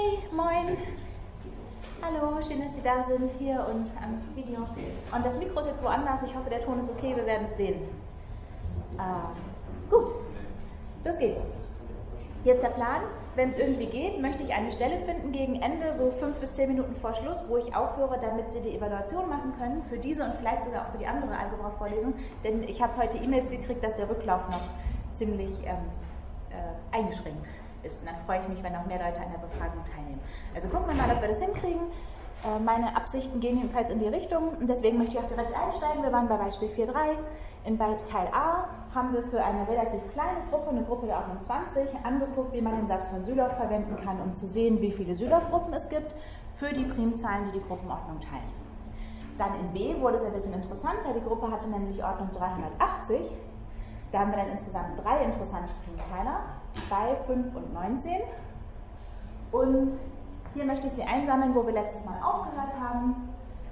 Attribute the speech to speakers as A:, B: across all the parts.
A: Hey, moin. Hallo, schön, dass Sie da sind, hier und am Video. Und das Mikro ist jetzt woanders. Ich hoffe, der Ton ist okay. Wir werden es sehen. Gut, los geht's. Hier ist der Plan. Wenn es irgendwie geht, möchte ich eine Stelle finden gegen Ende, so 5 bis 10 Minuten vor Schluss, wo ich aufhöre, damit Sie die Evaluation machen können, für diese und vielleicht sogar auch für die andere Algebra-Vorlesung. Denn ich habe heute E-Mails gekriegt, dass der Rücklauf noch ziemlich eingeschränkt ist. Und dann freue ich mich, wenn noch mehr Leute an der Befragung teilnehmen. Also gucken wir mal, ob wir das hinkriegen. Meine Absichten gehen jedenfalls in die Richtung und deswegen möchte ich auch direkt einsteigen. Wir waren bei Beispiel 4.3. Bei Teil A haben wir für eine relativ kleine Gruppe, eine Gruppe der Ordnung 20, angeguckt, wie man den Satz von Sylow verwenden kann, um zu sehen, wie viele Sylow-Gruppen es gibt für die Primzahlen, die die Gruppenordnung teilen. Dann in B wurde es ein bisschen interessanter. Die Gruppe hatte nämlich Ordnung 380. Da haben wir dann insgesamt 3 interessante Primteiler, 2, 5 und 19. Und hier möchte ich Sie einsammeln, wo wir letztes Mal aufgehört haben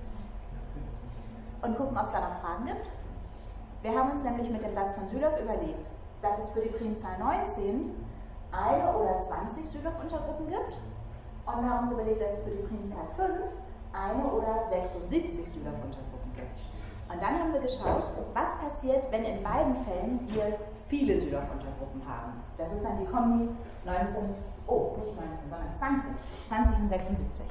A: und gucken, ob es da noch Fragen gibt. Wir haben uns nämlich mit dem Satz von Sylow überlegt, dass es für die Primzahl 19 eine oder 20 Sylow-Untergruppen gibt. Und wir haben uns überlegt, dass es für die Primzahl 5 eine oder 76 Sylow-Untergruppen gibt. Und dann haben wir geschaut, was passiert, wenn in beiden Fällen wir viele Sylow-Untergruppen haben. Das ist dann die Kombi 19, nicht 19, sondern 20. 20 und 76.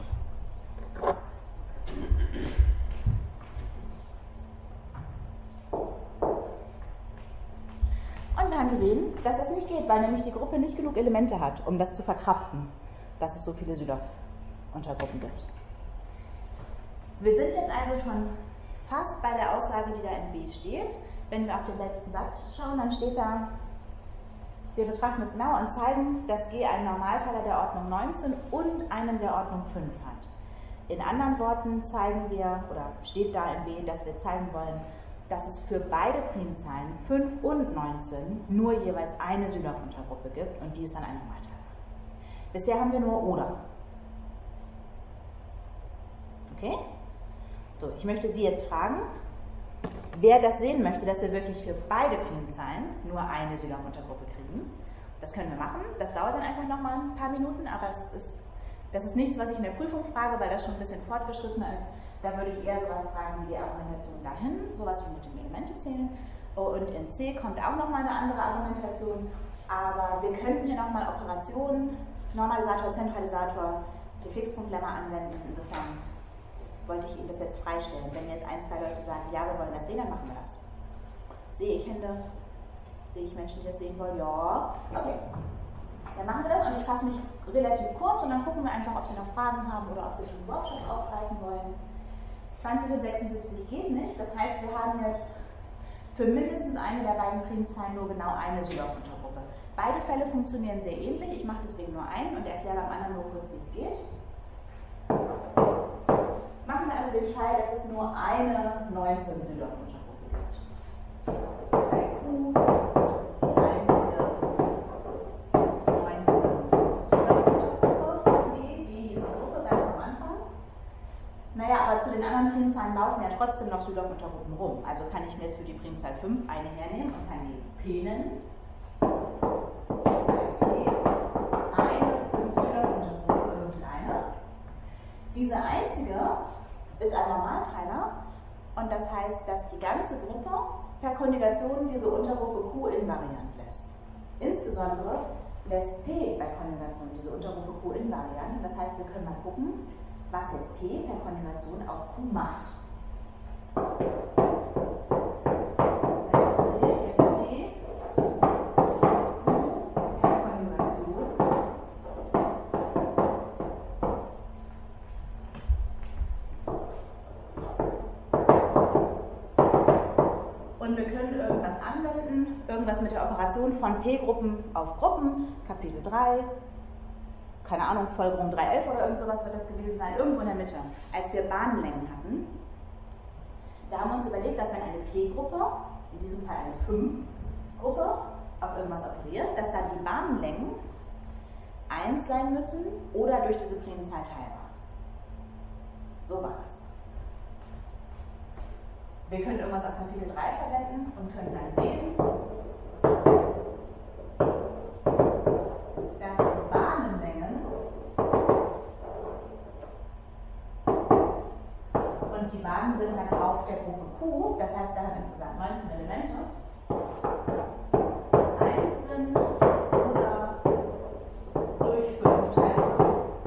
A: Und wir haben gesehen, dass das nicht geht, weil nämlich die Gruppe nicht genug Elemente hat, um das zu verkraften, dass es so viele Sylow-Untergruppen gibt. Wir sind jetzt also schon fast bei der Aussage, die da in B steht. Wenn wir auf den letzten Satz schauen, dann steht da, wir betrachten es genauer und zeigen, dass G einen Normalteiler der Ordnung 19 und einen der Ordnung 5 hat. In anderen Worten zeigen wir, oder steht da in B, dass wir zeigen wollen, dass es für beide Primzahlen 5 und 19 nur jeweils eine Sylow-Untergruppe gibt und die ist dann ein Normalteiler. Bisher haben wir nur oder. Okay? So, ich möchte Sie jetzt fragen, wer das sehen möchte, dass wir wirklich für beide Primzahlen nur eine Sylow-Untergruppe kriegen. Das können wir machen. Das dauert dann einfach nochmal ein paar Minuten, aber das ist nichts, was ich in der Prüfung frage, weil das schon ein bisschen fortgeschrittener ist. Da würde ich eher sowas fragen wie die Argumentation dahin, sowas wie mit dem Elemente zählen. Und in C kommt auch nochmal eine andere Argumentation, aber wir könnten hier nochmal Operationen, Normalisator, Zentralisator, die Fixpunktlemma anwenden. Insofern wollte ich Ihnen das jetzt freistellen. Wenn jetzt 1, 2 Leute sagen, ja, wir wollen das sehen, dann machen wir das. Sehe ich Hände? Sehe ich Menschen, die das sehen wollen? Ja. Okay. Dann machen wir das und ich fasse mich relativ kurz und dann gucken wir einfach, ob Sie noch Fragen haben oder ob Sie diesen Workshop aufgreifen wollen. 20 und 76 geht nicht. Das heißt, wir haben jetzt für mindestens eine der beiden Primzahlen nur genau eine Sylow-Untergruppe. Beide Fälle funktionieren sehr ähnlich. Ich mache deswegen nur einen und erkläre beim anderen nur kurz, wie es geht. Machen wir also den Fall, dass es nur eine 19 Sylow-Untergruppe gibt. Das sei Q, die einzige 19 Sylow-Untergruppe von G. G hieß die Gruppe ganz am Anfang. Naja, aber zu den anderen Primzahlen laufen ja trotzdem noch Sylow-Untergruppen rum. Also kann ich mir jetzt für die Primzahl 5 eine hernehmen und kann die P nennen. Diese einzige ist ein Normalteiler und das heißt, dass die ganze Gruppe per Konjugation diese Untergruppe Q invariant lässt. Insbesondere lässt P bei Konjugation diese Untergruppe Q invariant. Das heißt, wir können mal gucken, was jetzt P per Konjugation auf Q macht. Irgendwas mit der Operation von P-Gruppen auf Gruppen, Kapitel 3, keine Ahnung, Folgerung 311 oder irgend sowas wird das gewesen sein, irgendwo in der Mitte, als wir Bahnlängen hatten. Da haben wir uns überlegt, dass wenn eine P-Gruppe, in diesem Fall eine 5-Gruppe, auf irgendwas operiert, dass dann die Bahnlängen 1 sein müssen oder durch diese Primzahl teilbar. So war das. Wir können irgendwas aus Kapitel 3 verwenden und können dann sehen, dass Bahnenlängen Und die Bahnen sind dann auf der Gruppe Q, das heißt, wir haben insgesamt 19 Elemente. 1 sind oder durch 5 teilbar.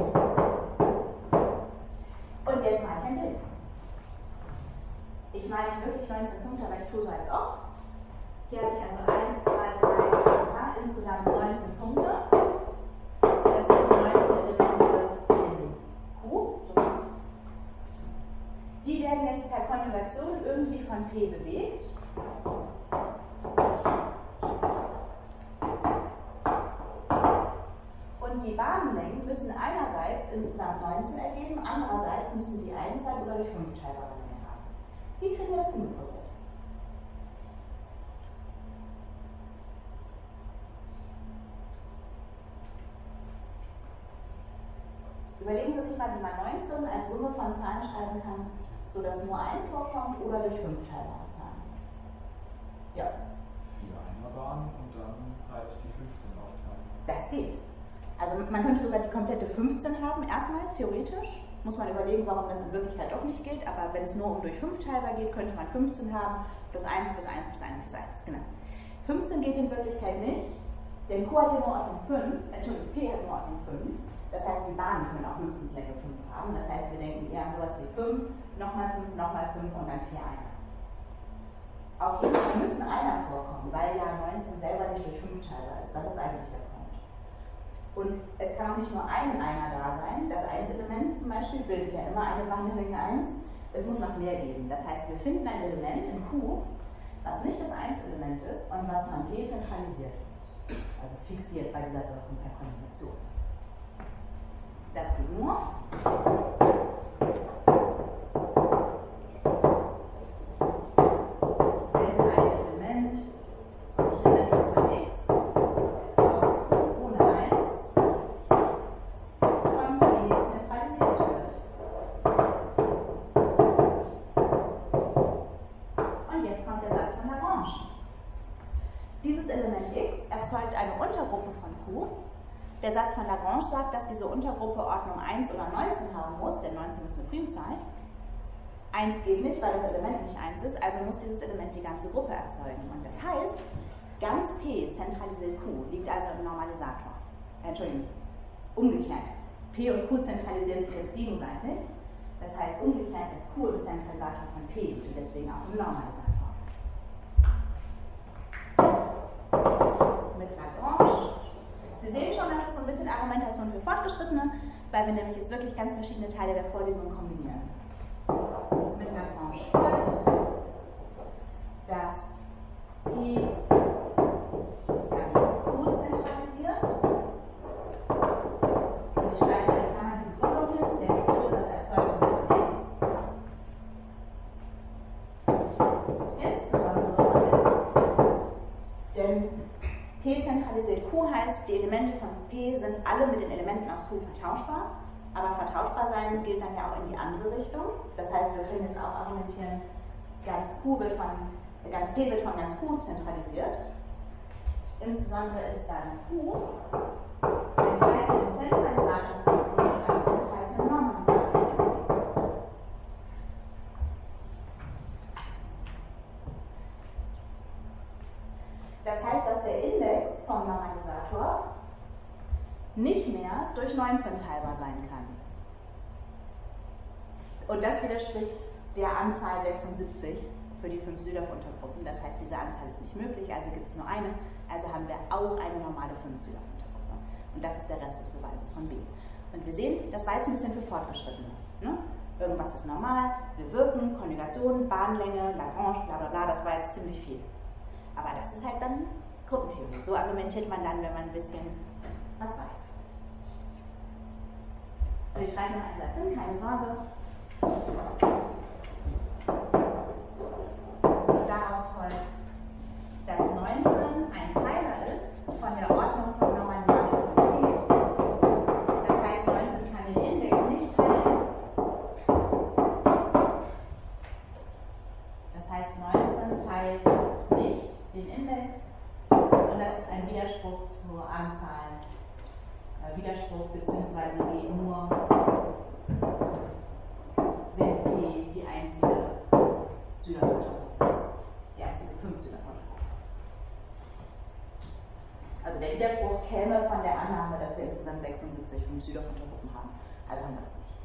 A: Und jetzt mal kein Bild. Ich meine nicht wirklich 19 Punkte, aber ich tue so als ob. Hier habe ich also 1, 2, 3, 4, insgesamt 19 Punkte. Das sind die 19 Elemente in Q, so ist es. Die werden jetzt per Konjugation irgendwie von P bewegt. Und die Bahnlängen müssen einerseits insgesamt 19 ergeben, andererseits müssen die Einzahl oder durch 5 teilbare Länge haben. Wie kriegen wir das hingepuzzelt? Überlegen Sie sich mal, wie man 19 als Summe von Zahlen schreiben kann, sodass nur 1 vorkommt oder durch 5 teilbare Zahlen. Ja.
B: 4 Einerbahnen und dann heißt die 15 aufteilen.
A: Das geht. Also man könnte sogar die komplette 15 haben, erstmal theoretisch. Muss man überlegen, warum das in Wirklichkeit doch nicht geht, aber wenn es nur um durch 5 teilbar geht, könnte man 15 haben, plus 1, plus 1, plus 1, plus 1, genau. 15 geht in Wirklichkeit nicht, denn Q hat ja nur Ordnung 5, Entschuldigung, P hat nur Ordnung 5. Das heißt, die Bahnen können auch höchstens Länge 5 haben. Das heißt, wir denken eher an sowas wie 5, nochmal 5, nochmal 5 und dann 4 Einer. Auf jeden Fall müssen Einer vorkommen, weil ja 19 selber nicht durch 5 teilbar ist. Das ist eigentlich der Punkt. Und es kann auch nicht nur ein Einer da sein. Das 1-Element zum Beispiel bildet ja immer eine Bahnlänge 1. Es muss noch mehr geben. Das heißt, wir finden ein Element in Q, was nicht das 1-Element ist und was von P zentralisiert wird. Also fixiert bei dieser Wirkung per Konjugation. Das geht nur, wenn ein Element, ich nenne es jetzt von x, aus Q ohne 1 von P zentralisiert wird. Und jetzt kommt der Satz von Lagrange. Dieses Element x erzeugt eine Untergruppe von Q. Der Satz von Lagrange sagt, dass diese Untergruppe Ordnung 1 oder 19 haben muss, denn 19 ist eine Primzahl. 1 geht nicht, weil das Element nicht 1 ist, also muss dieses Element die ganze Gruppe erzeugen. Und das heißt, ganz P zentralisiert Q liegt also im Normalisator. Entschuldigung, umgekehrt. P und Q zentralisieren sich jetzt gegenseitig. Das heißt, umgekehrt ist Q im Zentralisator von P und deswegen auch im Normalisator. Mit Lagrange. Sie sehen schon, das ist so ein bisschen Argumentation für Fortgeschrittene, weil wir nämlich jetzt wirklich ganz verschiedene Teile der Vorlesung kombinieren. Mit Lagrange folgt, dass P ganz Q zentralisiert. Und ich schreibe jetzt einmal die Begründung hin, denn Q ist das Erzeugungsnetz. Insbesondere ist, denn P zentralisiert Q heißt, die Elemente von P sind alle mit den Elementen aus Q vertauschbar, aber vertauschbar sein gilt dann ja auch in die andere Richtung. Das heißt, wir können jetzt auch argumentieren, ganz P wird von ganz Q zentralisiert. Insbesondere ist dann Q enthalten im Zentralisator von P als enthalten im Normalisator. Das heißt, dass der Index vom Normalisator nicht mehr durch 19 teilbar sein kann. Und das widerspricht der Anzahl 76 für die 5 Südorf-Untergruppen. Das heißt, diese Anzahl ist nicht möglich, also gibt es nur eine. Also haben wir auch eine normale 5 Südorf-Untergruppe. Und das ist der Rest des Beweises von B. Und wir sehen, das war jetzt ein bisschen für Fortgeschrittene. Ne? Irgendwas ist normal, wir wirken, Konjugation, Bahnlänge, Lagrange, bla bla bla, das war jetzt ziemlich viel. Aber das ist halt dann Gruppentheorie. So argumentiert man dann, wenn man ein bisschen was weiß. Und ich schreibe noch einen Satz hin, keine Sorge. Und daraus folgt, dass 19 ein Teiler ist von der Ordnung vom Normalisator von P. Das heißt, 19 kann den Index nicht teilen. Das heißt, 19 teilt nicht den Index. Und das ist ein Widerspruch zur Anzahl. Widerspruch bzw. geht nur, wenn P die einzige Südoff-Untergruppen haben. Also haben wir das nicht.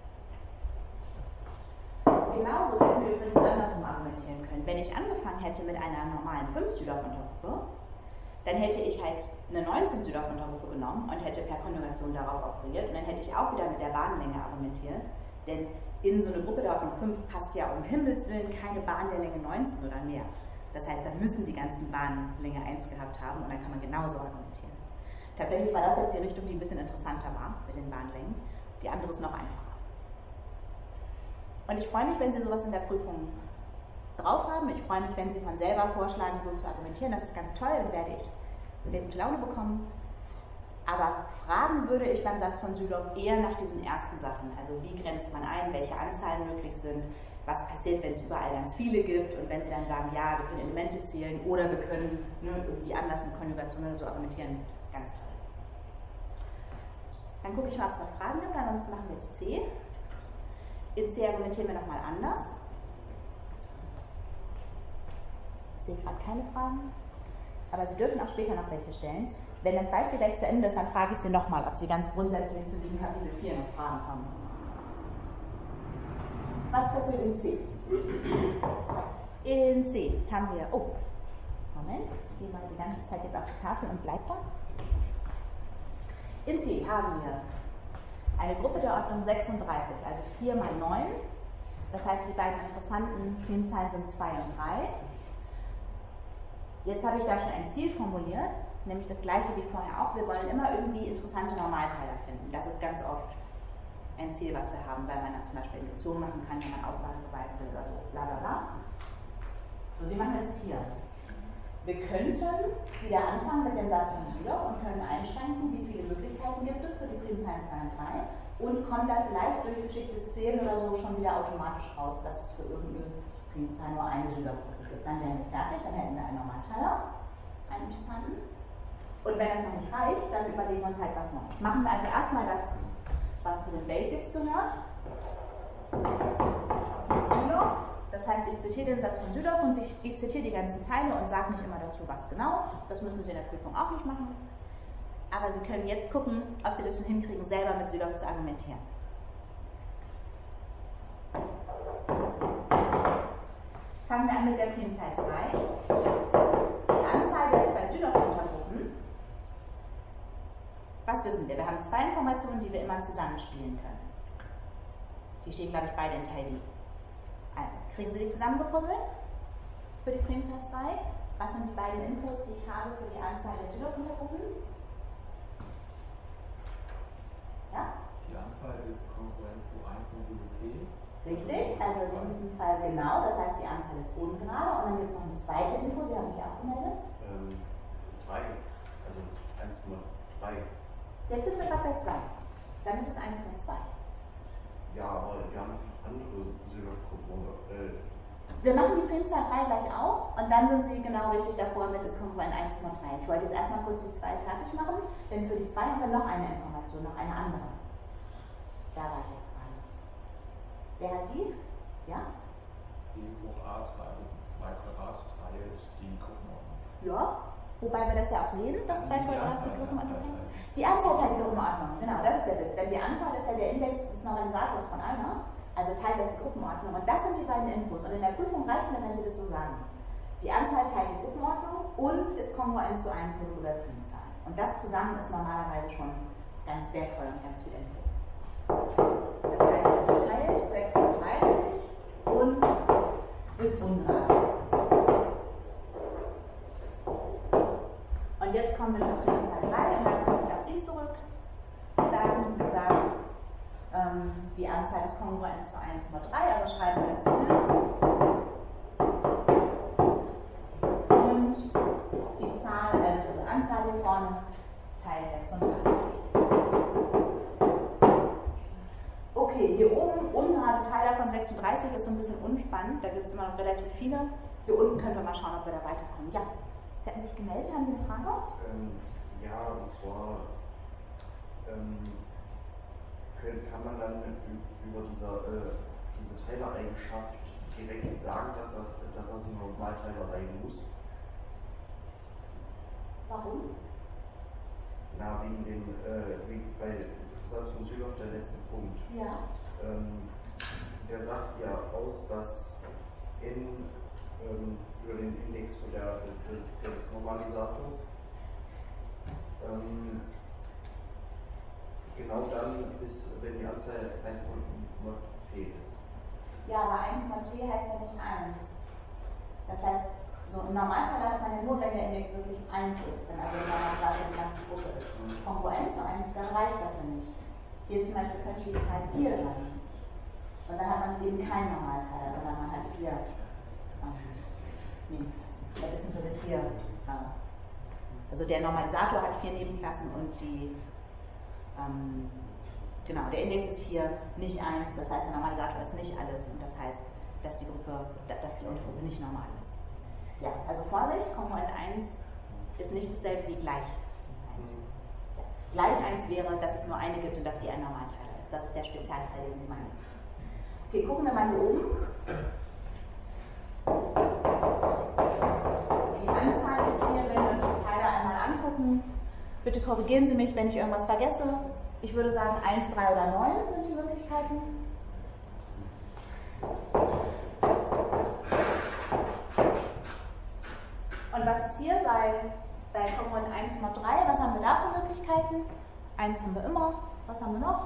A: Genauso hätten wir übrigens andersrum argumentieren können. Wenn ich angefangen hätte mit einer normalen 5 Südoff-Untergruppe, dann hätte ich halt eine 19 Südoff-Untergruppe genommen und hätte per Konjugation darauf operiert und dann hätte ich auch wieder mit der Bahnlänge argumentiert, denn in so eine Gruppe der Ordnung 5 passt ja um Himmels Willen keine Bahn der Länge 19 oder mehr. Das heißt, da müssen die ganzen Bahnen Länge 1 gehabt haben und dann kann man genauso argumentieren. Tatsächlich war das jetzt die Richtung, die ein bisschen interessanter war mit den Bahnlängen. Die andere ist noch einfacher. Und ich freue mich, wenn Sie sowas in der Prüfung drauf haben. Ich freue mich, wenn Sie von selber vorschlagen, so zu argumentieren. Das ist ganz toll, dann werde ich sehr gute Laune bekommen. Aber fragen würde ich beim Satz von Südoff eher nach diesen ersten Sachen. Also wie grenzt man ein, welche Anzahlen möglich sind, was passiert, wenn es überall ganz viele gibt und wenn Sie dann sagen, ja, wir können Elemente zählen oder wir können irgendwie anders mit Konjugation oder so argumentieren. Ganz toll. Dann gucke ich mal, ob es noch Fragen gibt, ansonsten machen wir jetzt C. In C argumentieren wir nochmal anders. Ich sehe gerade keine Fragen, aber Sie dürfen auch später noch welche stellen. Wenn das Beispiel gleich zu Ende ist, dann frage ich Sie nochmal, ob Sie ganz grundsätzlich zu diesem Kapitel 4 noch Fragen haben. Was passiert in C? In C haben wir, oh, Moment, ich gehe mal die ganze Zeit jetzt auf die Tafel und bleib da. In C haben wir eine Gruppe der Ordnung 36, also 4 mal 9. Das heißt, die beiden interessanten Primzahlen sind 2 und 3. Jetzt habe ich da schon ein Ziel formuliert, nämlich das gleiche wie vorher auch. Wir wollen immer irgendwie interessante Normalteiler finden. Das ist ganz oft ein Ziel, was wir haben, weil man dann zum Beispiel Induktion machen kann, wenn man Aussagen beweisen will oder so, bla bla bla. So, wie machen wir das hier? Wir könnten wieder anfangen mit dem Satz von Südoff und können einschränken, wie viele Möglichkeiten gibt es für die Primzahlen 2 und 3 und kommen dann vielleicht durch geschicktes Zählen oder so schon wieder automatisch raus, dass es für irgendeine Primzahl nur eine Südoff-Gruppe gibt. Dann wären wir fertig, dann hätten wir einen Normalteiler, einen interessanten. Und wenn das noch nicht reicht, dann überlegen wir uns halt was Neues. Machen wir also erstmal das, was zu den Basics gehört. Südoff. Das heißt, ich zitiere den Satz von Südoff und ich zitiere die ganzen Teile und sage nicht immer dazu, was genau. Das müssen Sie in der Prüfung auch nicht machen. Aber Sie können jetzt gucken, ob Sie das schon hinkriegen, selber mit Südoff zu argumentieren. Fangen wir an mit der Primzahl 2. Die Anzahl der 2 Südoff-Untergruppen. Was wissen wir? Wir haben 2 Informationen, die wir immer zusammenspielen können. Die stehen, glaube ich, beide in Teil D. Also, kriegen Sie die zusammengepuzzelt für die Primzahl 2? Was sind die beiden Infos, die ich habe für die Anzahl der Südoff-Untergruppen? Ja?
B: Die Anzahl ist Konkurrenz zu 1 modulo P.
A: Richtig, also in diesem Fall genau, das heißt die Anzahl ist ungerade und dann gibt es noch eine zweite Info, Sie haben sich auch gemeldet.
B: 3, also 1,3.
A: Jetzt sind wir gerade bei 2. Dann ist es 1 von 2.
B: Ja, aber wir haben andere Südoff-Gruppen.
A: Wir machen die Primzahl 3 gleich auch und dann sind Sie genau richtig davor mit des Konkurrent 1 mal 3. Ich wollte jetzt erstmal kurz die 2 fertig machen, denn für die 2 haben wir noch eine Information, noch eine andere. Da war ich jetzt gerade. Wer hat die? Ja?
B: Die hoch a teilt 2 Quadrat teilt die Gruppenordnung.
A: Ja, wobei wir das ja auch sehen, dass 2 Quadrat die Gruppenordnung hat. Die Anzahl teilt die Gruppenordnung, genau, das ist der Witz. Denn die Anzahl ist ja der Index des Normalisators von einer, also teilt das die Gruppenordnung. Und das sind die beiden Infos. Und in der Prüfung reichen dann, wenn Sie das so sagen. Die Anzahl teilt die Gruppenordnung und ist kongruent zu 1 modulo Primzahl. Und das zusammen ist normalerweise schon ganz wertvoll und ganz viel Info. Das heißt, es teilt 36 und ist ungerade. Und jetzt kommen wir zur Primzahl 3 und dann komme ich auf Sie zurück. Da hatten Sie gesagt, die Anzahl ist kongruent zu 1 mal 3, also schreiben wir das hier. Und die Zahl, also diese Anzahl hier vorne, Teil 36. Okay, hier oben ungerade Teiler von 36 ist so ein bisschen unspannend, da gibt es immer noch relativ viele. Hier unten können wir mal schauen, ob wir da weiterkommen. Ja, Sie hatten sich gemeldet, haben Sie eine Frage?
C: Ja, und zwar kann man dann über diese Teilereigenschaft direkt sagen, dass das ein Normalteiler sein muss?
A: Warum?
C: Na, wegen dem, weil Satz von Sülow, der letzte Punkt.
A: Ja.
C: Der sagt ja aus, dass n über den Index des Normalisators genau dann ist, wenn die Anzahl 1,0 ist.
A: Ja, aber 1,3 heißt ja nicht 1. Das heißt, so im Normalfall hat man ja nur, wenn der Index wirklich 1 ist, wenn also der Normalisator die ganze Gruppe ist. Kongruent zu 1 dann reicht dafür nicht. Hier zum Beispiel könnte die Zahl 4 sein. Und dann hat man eben keinen Normalteiler, sondern man hat 4 Nebenklassen. Beziehungsweise 4. Also der Normalisator hat 4 Nebenklassen und die genau, der Index ist 4, nicht 1, das heißt der Normalisator ist nicht alles und das heißt, dass die Untergruppe nicht normal ist. Ja, also Vorsicht, Kongruent 1 ist nicht dasselbe wie gleich 1. Ja. Gleich 1 wäre, dass es nur eine gibt und dass die ein Normalteiler ist. Das ist der Spezialfall, den Sie meinen. Okay, gucken wir mal hier oben. Die Anzahl ist hier, wenn wir uns die Teile einmal angucken. Bitte korrigieren Sie mich, wenn ich irgendwas vergesse. Ich würde sagen 1, 3 oder 9 sind die Möglichkeiten. Und was ist hier bei Kongruent 1 mod 3? Was haben wir da für Möglichkeiten? 1 haben wir immer. Was haben wir noch?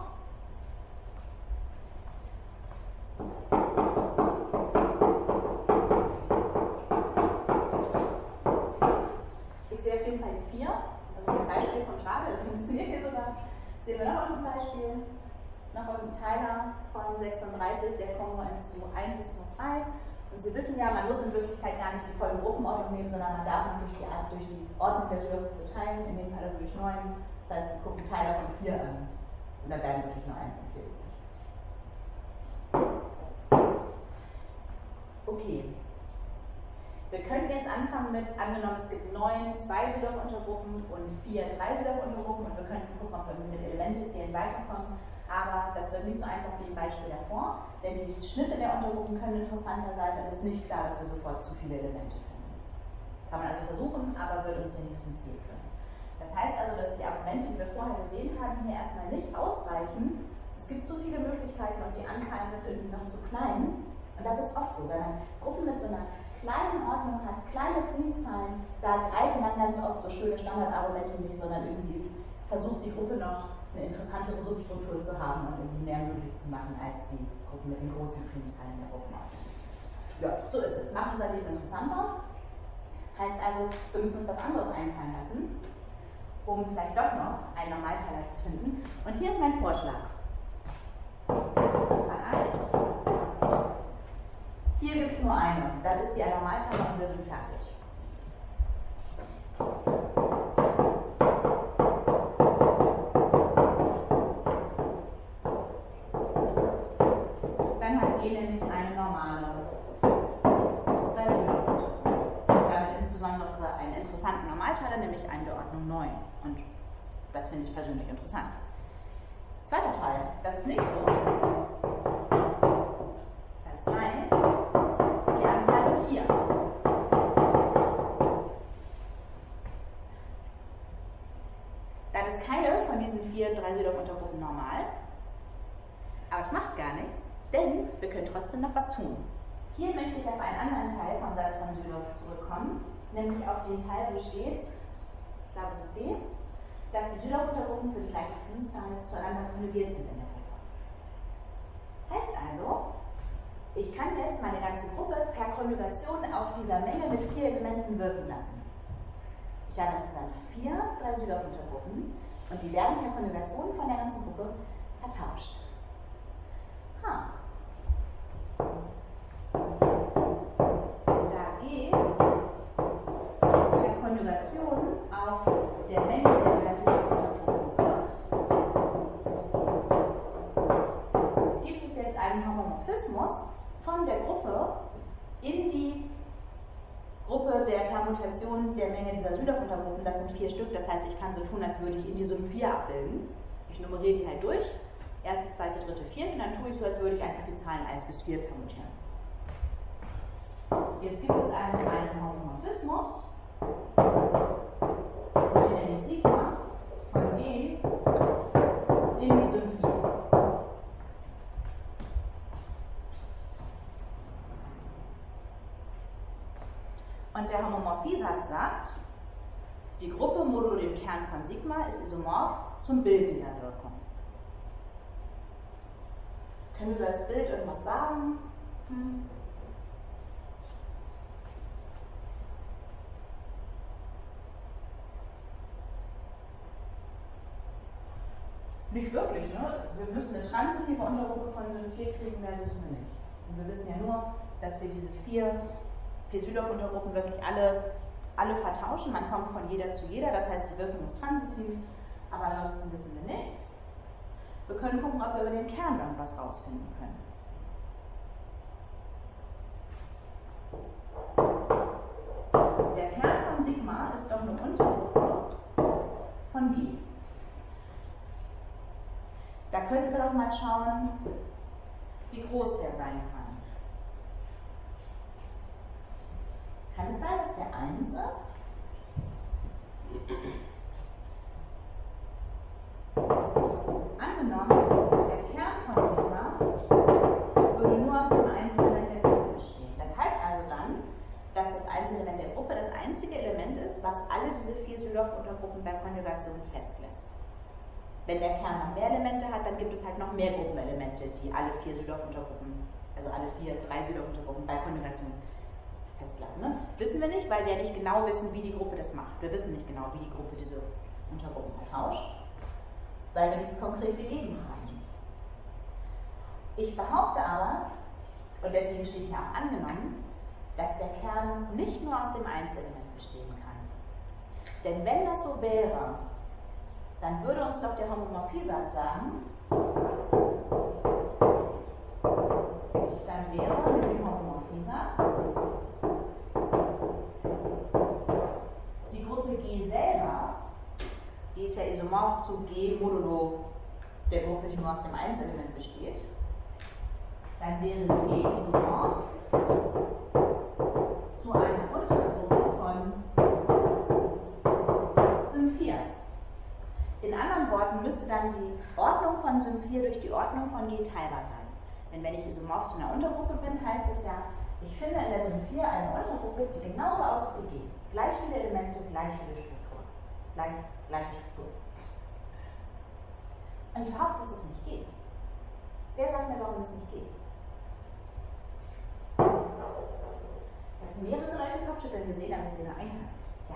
A: Ich sehe auf jeden Fall die 4. Also ein Beispiel von Schade, das funktioniert hier sogar. Sehen wir noch ein Beispiel. Noch ein Teiler von 36, der Kongruent zu 1 ist mod 3. Und Sie wissen ja, man muss in Wirklichkeit gar nicht die volle Gruppenordnung nehmen, sondern man darf durch die Ordnung der Südergruppe teilen, in dem Fall also durch 9. Das heißt, wir gucken Teiler von 4 an. Und dann bleiben wirklich nur 1 und 4 übrig. Okay. Wir können jetzt anfangen mit, angenommen es gibt 9 2-Südergruppen und 4 3-Südergruppen und wir könnten gucken, ob wir mit Elemente zählen weiterkommen. Aber das wird nicht so einfach wie im Beispiel davor, denn die Schnitte der Untergruppen können interessanter sein. Es ist nicht klar, dass wir sofort zu viele Elemente finden. Kann man also versuchen, aber wird uns hier nicht zum Ziel führen. Das heißt also, dass die Argumente, die wir vorher gesehen haben, hier erstmal nicht ausreichen. Es gibt zu viele Möglichkeiten und die Anzahlen sind irgendwie noch zu klein. Und das ist oft so, wenn man Gruppen mit so einer kleinen Ordnung hat, kleine Primzahlen, da greifen dann ganz oft so schöne Standardargumente nicht, sondern irgendwie versucht die Gruppe noch eine interessantere Substruktur zu haben und irgendwie mehr möglich zu machen als die Gruppen mit den großen Primzahlen der Gruppenordnung. Ja, so ist es. Macht unser Leben interessanter. Heißt also, wir müssen uns was anderes einfallen lassen, um vielleicht doch noch einen Normalteiler zu finden. Und hier ist mein Vorschlag. Zahl 1. Hier gibt es nur eine. Dann ist die ein Normalteiler und wir sind fertig. Dann hat E nämlich eine normale Südergruppe. Damit insbesondere einen interessanten Normalteiler, nämlich einen der Ordnung 9. Und das finde ich persönlich interessant. Zweiter Fall, das ist nicht so. Fall 2, die Anzahl ist 4. Dann ist keine von diesen 4 3-Südergruppen normal. Aber das macht gar nichts, denn wir können trotzdem noch was tun. Hier möchte ich auf einen anderen Teil vom Satz von Süder zurückkommen, nämlich auf den Teil, wo steht, ich glaube es ist D, dass die Südergruppen für die gleiche Primzahl zueinander konjugiert sind in der Gruppe. Heißt also, ich kann jetzt meine ganze Gruppe per Konjugation auf dieser Menge mit 4 Elementen wirken lassen. Ich habe insgesamt 4 3-Südergruppen und die werden per Konjugation von der ganzen Gruppe vertauscht. Da G per Konjugation auf der Menge der 3-Südergruppen wirkt, gibt es jetzt einen Homomorphismus von der Gruppe in die Gruppe der Permutation der Menge dieser Süderuntergruppen. Das sind 4 Stück, das heißt, ich kann so tun, als würde ich in die Summe 4 abbilden. Ich nummeriere die halt durch. Erste, zweite, dritte, vierte, und dann tue ich so, als würde ich einfach die Zahlen 1 bis 4 permutieren. Jetzt gibt es einen Homomorphismus, den nenne ich Sigma von G in die der Homomorphiesatz sagt, die Gruppe modulo dem Kern von Sigma ist isomorph zum Bild dieser Wirkung. Können wir über das Bild irgendwas sagen? Nicht wirklich, ne? Wir müssen eine transitive Untergruppe von Syn 4 kriegen, mehr wissen wir nicht. Und wir wissen ja nur, dass wir diese 4 P-Südorf-Untergruppen wirklich alle vertauschen. Man kommt von jeder zu jeder, das heißt, die Wirkung ist transitiv, aber ansonsten wissen wir nichts. Wir können gucken, ob wir über den Kern irgendwas rausfinden können. Der Kern von Sigma ist doch eine Untergruppe von G. Da könnten wir doch mal schauen, wie groß der sein kann. Kann es sein, dass der 1 ist? Angenommen, der Kern von Sigma würde nur aus dem Einzelelement der Gruppe bestehen. Das heißt also dann, dass das Einzelelement der Gruppe das einzige Element ist, was alle diese 4 Südorf-Untergruppen bei Konjugation festlässt. Wenn der Kern noch mehr Elemente hat, dann gibt es halt noch mehr Gruppenelemente, die alle 4 Südorf-Untergruppen, also alle 3 Südorf-Untergruppen bei Konjugation festlassen. Ne? Wissen wir nicht, weil wir nicht genau wissen, wie die Gruppe das macht. Wir wissen nicht genau, wie die Gruppe diese Untergruppen vertauscht, weil wir nichts konkret gegeben haben. Ich behaupte aber, und deswegen steht hier auch angenommen, dass der Kern nicht nur aus dem Einzelelement bestehen kann. Denn wenn das so wäre, dann würde uns doch der Homomorphiesatz sagen, dann wäre mit dem Homomorphiesatz die Gruppe G selber, die ist ja isomorph zu G modulo der Gruppe, die nur aus dem Einzelelement besteht, dann wäre G isomorph zu einer Untergruppe von Syn 4. In anderen Worten müsste dann die Ordnung von Syn 4 durch die Ordnung von G teilbar sein. Denn wenn ich isomorph zu einer Untergruppe bin, heißt es ja, ich finde in der Syn 4 eine Untergruppe, die genauso aussieht wie G. Gleich viele Elemente, gleich viele Strukturen. Gleiche Struktur. Und ich behaupte, dass es nicht geht. Wer sagt mir, warum es nicht geht? Ich habe mehrere Leute Kopfschütteln gesehen, aber ich sehe nur eine. Ja.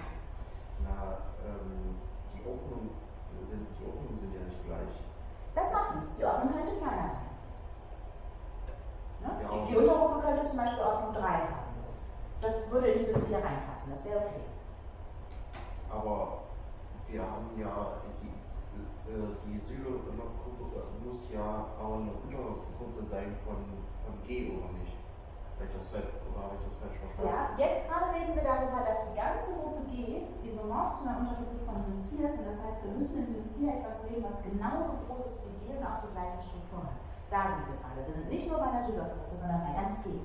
C: Die Ordnungen sind ja nicht gleich.
A: Das macht nichts. Die Ordnung könnte kleiner sein. Ne?
C: Ja,
A: Die Untergruppe könnte zum Beispiel Ordnung 3 haben. Das würde in diese 4 reinpassen, das wäre okay.
C: Aber wir haben ja die Südorf-Gruppe muss ja auch eine Untergruppe sein von G, oder nicht? Habe ich das falsch verstanden?
A: Ja, jetzt gerade reden wir darüber, dass die ganze Gruppe G isomorph zu einer Untergruppe von Syn 4 ist. Und das heißt, wir müssen in Syn 4 etwas sehen, was genauso groß ist wie G und auch die gleiche Struktur hat. Da sind wir gerade. Wir sind nicht nur bei der Südorf-Gruppe, sondern bei ganz G.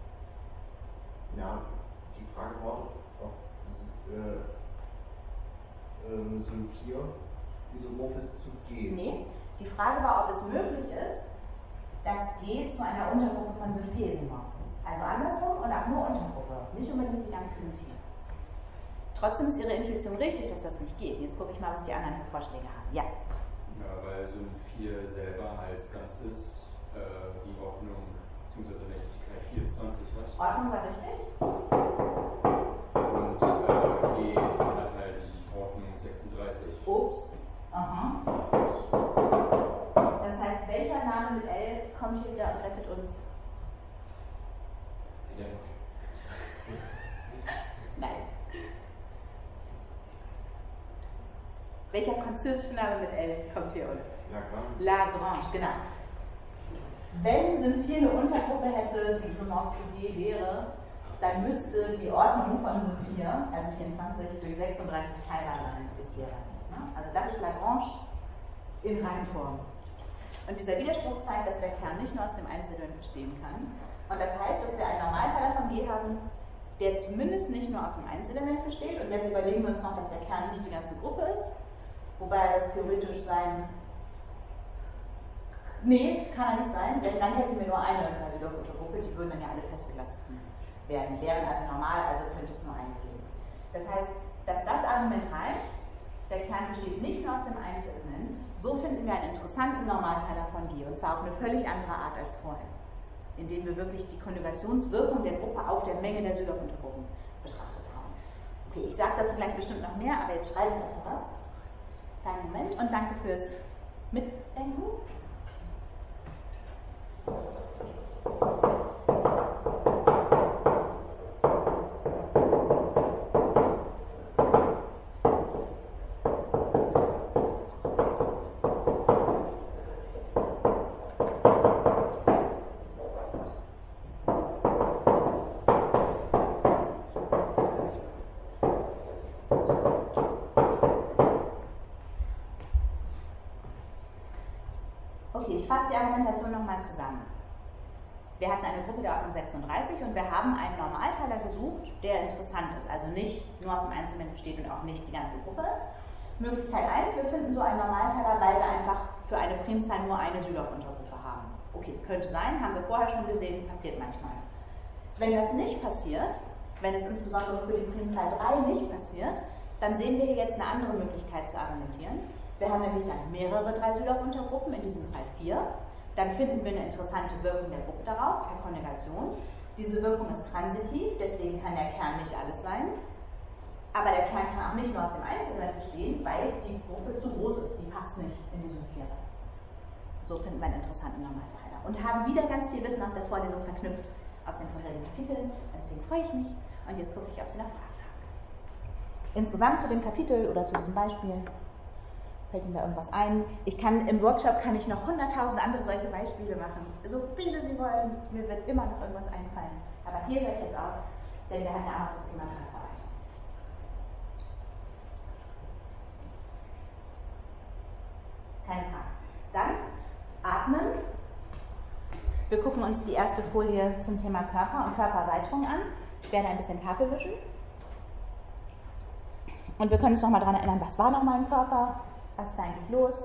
C: Ja, die Frage war, ob Syn 4 isomorph ist zu G.
A: Nee, die Frage war, ob es möglich ist, dass G zu einer Untergruppe von Syn 4 isomorph ist. Also andersrum und auch nur Untergruppe, nicht unbedingt die ganze Syn 4. Trotzdem ist Ihre Intuition richtig, dass das nicht geht. Jetzt gucke ich mal, was die anderen für Vorschläge haben. Ja.
B: Ja, weil Syn 4 selber als Ganzes die Ordnung bzw. Mächtigkeit 24 hat.
A: Ordnung war richtig.
B: Und G hat halt Ordnung 36.
A: Ups. Aha. Das heißt, welcher Name mit L kommt hier wieder und rettet uns?
B: Ja.
A: Nein. Welcher französische Name mit L kommt hier unten? Lagrange, genau. Wenn Syn 4 eine Untergruppe hätte, die isomorph zu G wäre, dann müsste die Ordnung von Syn 4, also 24, durch 36 teilbar sein, bis hier rein. Also das ist Lagrange in Reihenform. Und dieser Widerspruch zeigt, dass der Kern nicht nur aus dem Einzelelement bestehen kann. Und das heißt, dass wir einen Normalteiler von G haben, der zumindest nicht nur aus dem Einzelelement besteht. Und jetzt überlegen wir uns noch, dass der Kern nicht die ganze Gruppe ist. Wobei das theoretisch sein... Nee, kann er nicht sein, denn dann hätten wir nur eine Südorf-Untergruppe, die würden dann ja alle festgelassen werden. Wären also normal, also könnte es nur eine geben. Das heißt, dass das Argument reicht, der Kern besteht nicht nur aus dem Einzelement, so finden wir einen interessanten Normalteiler von G, und zwar auf eine völlig andere Art als vorher, indem wir wirklich die Konjugationswirkung der Gruppe auf der Menge der Syloff-Untergruppen betrachtet haben. Okay, ich sage dazu gleich bestimmt noch mehr, aber jetzt schreibe ich erstmal was. Kleinen Moment und danke fürs Mitdenken. Okay, ich fasse die Argumentation nochmal zusammen. Wir hatten eine Gruppe der Ordnung 36 und wir haben einen Normalteiler gesucht, der interessant ist, also nicht nur aus dem Einzelement besteht und auch nicht die ganze Gruppe ist. Möglichkeit 1, wir finden so einen Normalteiler, weil wir einfach für eine Primzahl nur eine Syloff-Untergruppe haben. Okay, könnte sein, haben wir vorher schon gesehen, passiert manchmal. Wenn das nicht passiert, wenn es insbesondere für die Primzahl 3 nicht passiert, dann sehen wir hier jetzt eine andere Möglichkeit zu argumentieren. Wir haben nämlich dann mehrere 3 Syloff-Untergruppen, in diesem Fall 4. Dann finden wir eine interessante Wirkung der Gruppe darauf, per Konjugation. Diese Wirkung ist transitiv, deswegen kann der Kern nicht alles sein. Aber der Kern kann auch nicht nur aus dem Einzelement bestehen, weil die Gruppe zu groß ist, die passt nicht in diesen 4. So finden wir einen interessanten Normalteiler. Und haben wieder ganz viel Wissen aus der Vorlesung verknüpft, aus den vorherigen Kapiteln. Deswegen freue ich mich. Und jetzt gucke ich, ob Sie noch Fragen haben. Insgesamt zu dem Kapitel oder zu diesem Beispiel. Fällt Ihnen da irgendwas ein? Im Workshop kann ich noch 100.000 andere solche Beispiele machen. So viele Sie wollen, mir wird immer noch irgendwas einfallen. Aber hier höre ich jetzt auf, denn wir haben ja auch das Thema Körperreitung. Keine Frage. Dann atmen. Wir gucken uns die erste Folie zum Thema Körper und Körpererweiterung an. Ich werde ein bisschen Tafel wischen. Und wir können uns nochmal daran erinnern, was war nochmal ein Körper? Was ist da eigentlich los?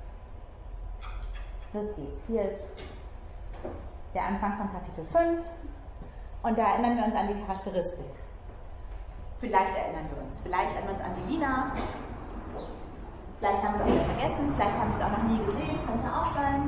A: Los geht's. Hier ist der Anfang von Kapitel 5 und da erinnern wir uns an die Charakteristik. Vielleicht erinnern wir uns an die Lina, vielleicht haben wir es auch vergessen, vielleicht haben wir es auch noch nie gesehen, könnte auch sein.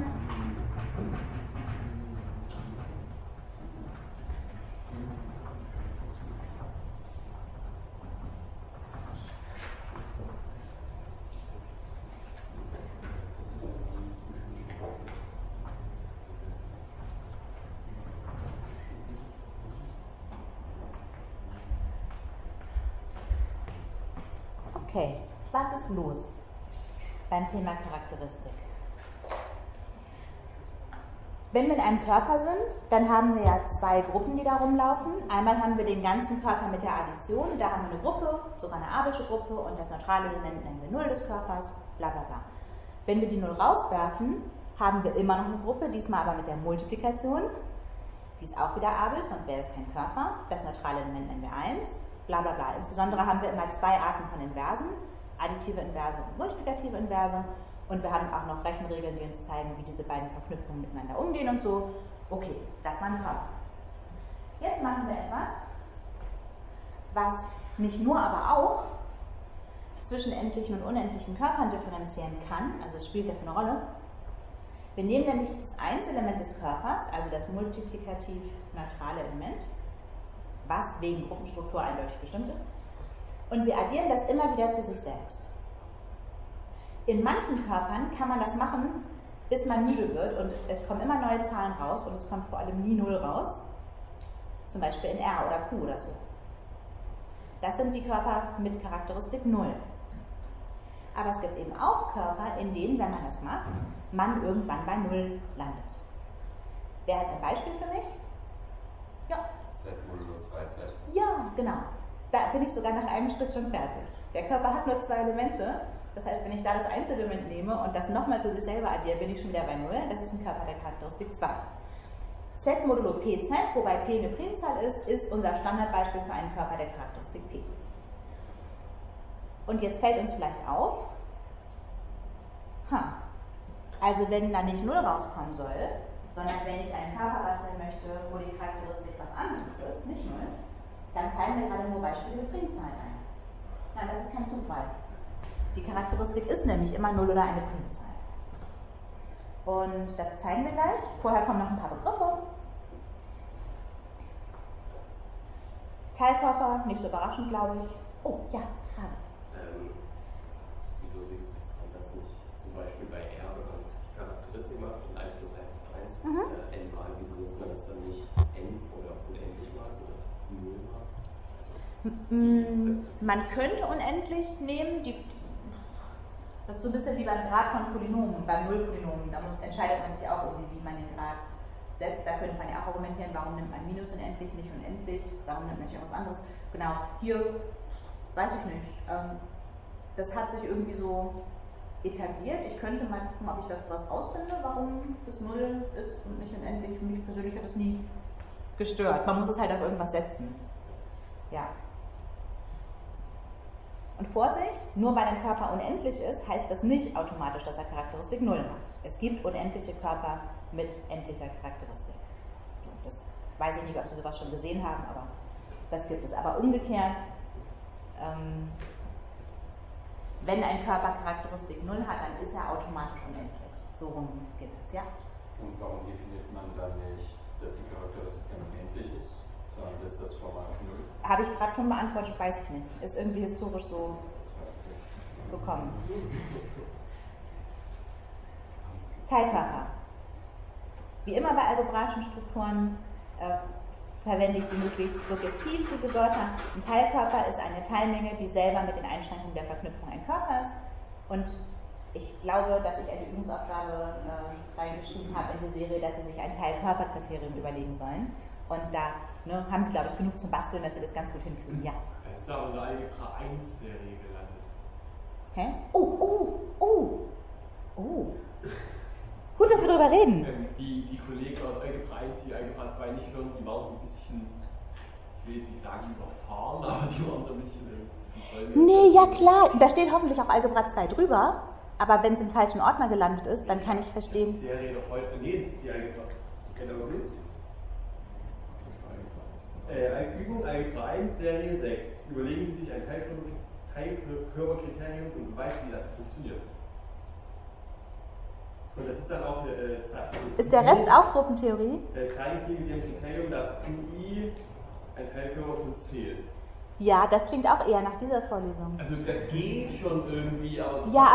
A: Okay, was ist los beim Thema Charakteristik? Wenn wir in einem Körper sind, dann haben wir ja 2 Gruppen, die da rumlaufen. Einmal haben wir den ganzen Körper mit der Addition, da haben wir eine Gruppe, sogar eine abelsche Gruppe, und das neutrale Element nennen wir 0 des Körpers, bla bla bla. Wenn wir die 0 rauswerfen, haben wir immer noch eine Gruppe, diesmal aber mit der Multiplikation. Die ist auch wieder abel, sonst wäre es kein Körper. Das neutrale Element nennen wir 1. Bla bla bla. Insbesondere haben wir immer 2 Arten von Inversen, additive Inverse und multiplikative Inverse. Und wir haben auch noch Rechenregeln, die uns zeigen, wie diese beiden Verknüpfungen miteinander umgehen und so. Okay, das war ein Körper. Jetzt machen wir etwas, was nicht nur, aber auch zwischen endlichen und unendlichen Körpern differenzieren kann. Also es spielt dafür eine Rolle. Wir nehmen nämlich das Einzelement des Körpers, also das multiplikativ neutrale Element, was wegen Gruppenstruktur eindeutig bestimmt ist, und wir addieren das immer wieder zu sich selbst. In manchen Körpern kann man das machen, bis man müde wird und es kommen immer neue Zahlen raus und es kommt vor allem nie 0 raus, zum Beispiel in R oder Q oder so. Das sind die Körper mit Charakteristik 0. Aber es gibt eben auch Körper, in denen, wenn man das macht, man irgendwann bei 0 landet. Wer hat ein Beispiel für mich? Ja.
B: Zeitmodulo 2 Zeit.
A: Ja, genau. Da bin ich sogar nach einem Schritt schon fertig. Der Körper hat nur 2 Elemente. Das heißt, wenn ich da das Einzelement nehme und das nochmal zu sich selber addiere, bin ich schon wieder bei 0. Das ist ein Körper der Charakteristik 2. Z modulo Pz, wobei P eine Primzahl ist unser Standardbeispiel für einen Körper der Charakteristik P. Und jetzt fällt uns vielleicht auf, also wenn da nicht 0 rauskommen soll, sondern wenn ich einen Körper basteln möchte, wo die Charakteristik was anderes ist, nicht 0, dann fallen mir gerade nur Beispiele mit Primzahlen ein. Nein, das ist kein Zufall. Die Charakteristik ist nämlich immer 0 oder eine Primzahl. Und das zeigen wir gleich. Vorher kommen noch ein paar Begriffe. Teilkörper, nicht so überraschend, glaube ich. Oh, ja, Frage.
D: Wieso setzt man das nicht zum Beispiel bei R, wenn man die Charakteristik macht und 1 plus 1 n mal, wieso setzt man das dann nicht n oder unendlich mal, sondern 0 mal? Also,
A: man könnte unendlich nehmen, das ist so ein bisschen wie beim Grad von Polynomen, beim Nullpolynomen, da entscheidet man sich auch irgendwie, wie man den Grad setzt. Da könnte man ja auch argumentieren, warum nimmt man minus unendlich, nicht unendlich, warum nimmt man nicht was anderes. Genau, hier weiß ich nicht. Das hat sich irgendwie so etabliert. Ich könnte mal gucken, ob ich dazu was rausfinde, warum das 0 ist und nicht unendlich. Mich persönlich hat das nie gestört. Man muss es halt auf irgendwas setzen. Ja. Und Vorsicht, nur weil ein Körper unendlich ist, heißt das nicht automatisch, dass er Charakteristik 0 hat. Es gibt unendliche Körper mit endlicher Charakteristik. Das weiß ich nicht, ob Sie sowas schon gesehen haben, aber das gibt es. Aber umgekehrt, wenn ein Körper Charakteristik 0 hat, dann ist er automatisch unendlich. So rum geht es, ja?
B: Und warum definiert man dann nicht, dass die Charakteristik dann unendlich ist? Sondern setzt das Formal auf 0?
A: Habe ich gerade schon beantwortet, weiß ich nicht. Ist irgendwie historisch so gekommen. Teilkörper. Wie immer bei algebraischen Strukturen verwende ich die möglichst suggestiv, diese Wörter. Ein Teilkörper ist eine Teilmenge, die selber mit den Einschränkungen der Verknüpfung ein Körper ist. Und ich glaube, dass ich eine Übungsaufgabe reingeschrieben habe in die Serie, dass Sie sich ein Teilkörperkriterium überlegen sollen. Und da haben Sie, glaube ich, genug zum Basteln, dass Sie das ganz gut hinkriegen. Ja.
E: Es ist aber eine Algebra 1-Serie gelandet.
A: Hä? Gut, dass wir darüber reden.
E: Die Kollegen aus Algebra 1, die Algebra 2 nicht hören, die waren so ein bisschen, ich will jetzt nicht sagen überfahren, aber die waren so ein bisschen...
A: Nee, ja klar, da steht hoffentlich auch Algebra 2 drüber, aber wenn es im falschen Ordner gelandet ist, dann kann ich verstehen...
E: Die Serie doch heute, nee, das ist die Algebra. Übung Algebra 1, Serie 6. Überlegen Sie sich ein Teilkörperkriterium und beweisen, wie das funktioniert. Und das ist dann auch
A: ist der Rest auch Gruppentheorie?
E: Zeigen Sie mit Ihrem Kriterium, dass QI ein Teilkörper von C ist.
A: Ja, das klingt auch eher nach dieser Vorlesung.
E: Also das geht schon irgendwie, aber...
A: Ja,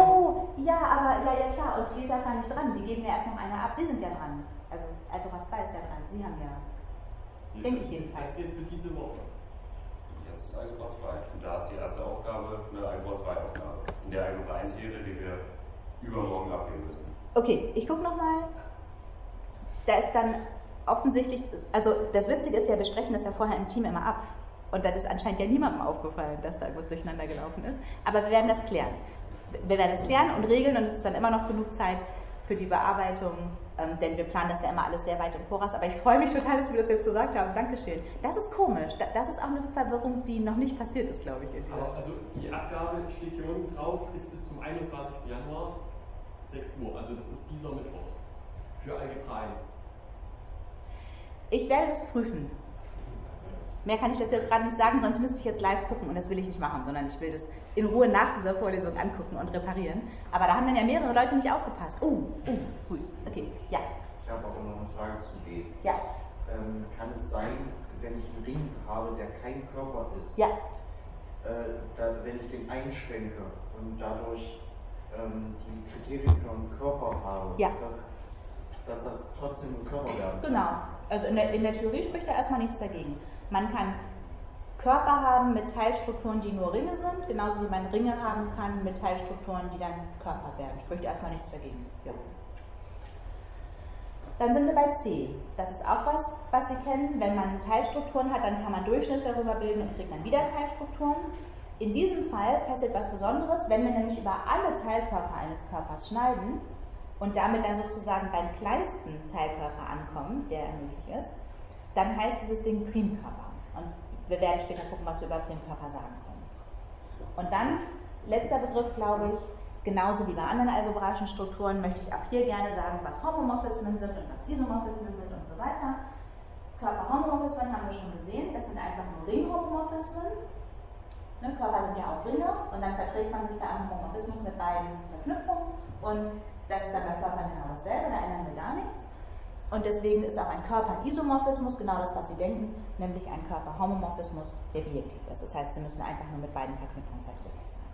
A: klar, und die ist ja gar nicht dran. Die geben ja erst noch eine ab. Sie sind ja dran. Also Algebra 2 ist ja dran. Sie haben ja... Denke ich jedenfalls.
E: Das ist jetzt für diese Woche.
D: Jetzt ist Algebra 2. Und da ist die erste Aufgabe eine Algebra 2 Aufgabe. In der Algebra 1 Serie, die wir übermorgen abgeben müssen.
A: Okay, ich gucke nochmal. Da ist dann offensichtlich, also das Witzige ist ja, wir sprechen das ja vorher im Team immer ab. Und dann ist anscheinend ja niemandem aufgefallen, dass da irgendwas durcheinander gelaufen ist. Aber wir werden das klären. Wir werden es klären und regeln und es ist dann immer noch genug Zeit für die Bearbeitung, denn wir planen das ja immer alles sehr weit im Voraus. Aber ich freue mich total, dass wir das jetzt gesagt haben. Dankeschön. Das ist komisch. Das ist auch eine Verwirrung, die noch nicht passiert ist, glaube ich.
E: Aber also die Abgabe steht hier unten drauf, ist bis zum 21. Januar 6 Uhr. Also das ist dieser Mittwoch für Algebra 1.
A: Ich werde das prüfen. Mehr kann ich dazu jetzt gerade nicht sagen, sonst müsste ich jetzt live gucken und das will ich nicht machen, sondern ich will das in Ruhe nach dieser Vorlesung angucken und reparieren. Aber da haben dann ja mehrere Leute nicht aufgepasst. Gut, okay, ja.
C: Ich habe aber noch eine Frage zu B.
A: Ja.
C: Kann es sein, wenn ich einen Ring habe, der kein Körper ist,
A: ja.
C: Wenn ich den einschränke und dadurch die Kriterien für einen Körper habe,
A: ja.
C: dass das trotzdem ein Körper werden kann?
A: Genau. Also in der Theorie spricht da erstmal nichts dagegen. Man kann Körper haben mit Teilstrukturen, die nur Ringe sind, genauso wie man Ringe haben kann mit Teilstrukturen, die dann Körper werden. Spricht erstmal nichts dagegen. Ja. Dann sind wir bei C. Das ist auch was Sie kennen. Wenn man Teilstrukturen hat, dann kann man Durchschnitt darüber bilden und kriegt dann wieder Teilstrukturen. In diesem Fall passiert was Besonderes, wenn wir nämlich über alle Teilkörper eines Körpers schneiden und damit dann sozusagen beim kleinsten Teilkörper ankommen, der möglich ist, dann heißt dieses Ding Primkörper. Und wir werden später gucken, was wir über Primkörper sagen können. Und dann, letzter Begriff, glaube ich, Genauso wie bei anderen algebraischen Strukturen möchte ich auch hier gerne sagen, was Homomorphismen sind und was Isomorphismen sind und so weiter. Körperhomomorphismen haben wir schon gesehen, das sind einfach nur Ringhomomorphismen. Ne, Körper sind ja auch Ringe und dann verträgt man sich bei einem Homomorphismus mit beiden Verknüpfungen und das ist dann bei Körpern genau dasselbe, da ändern wir gar nichts. Und deswegen ist auch ein Körperisomorphismus genau das, was Sie denken, nämlich ein Körperhomomorphismus, der bijektiv ist. Das heißt, Sie müssen einfach nur mit beiden Verknüpfungen verträglich sein.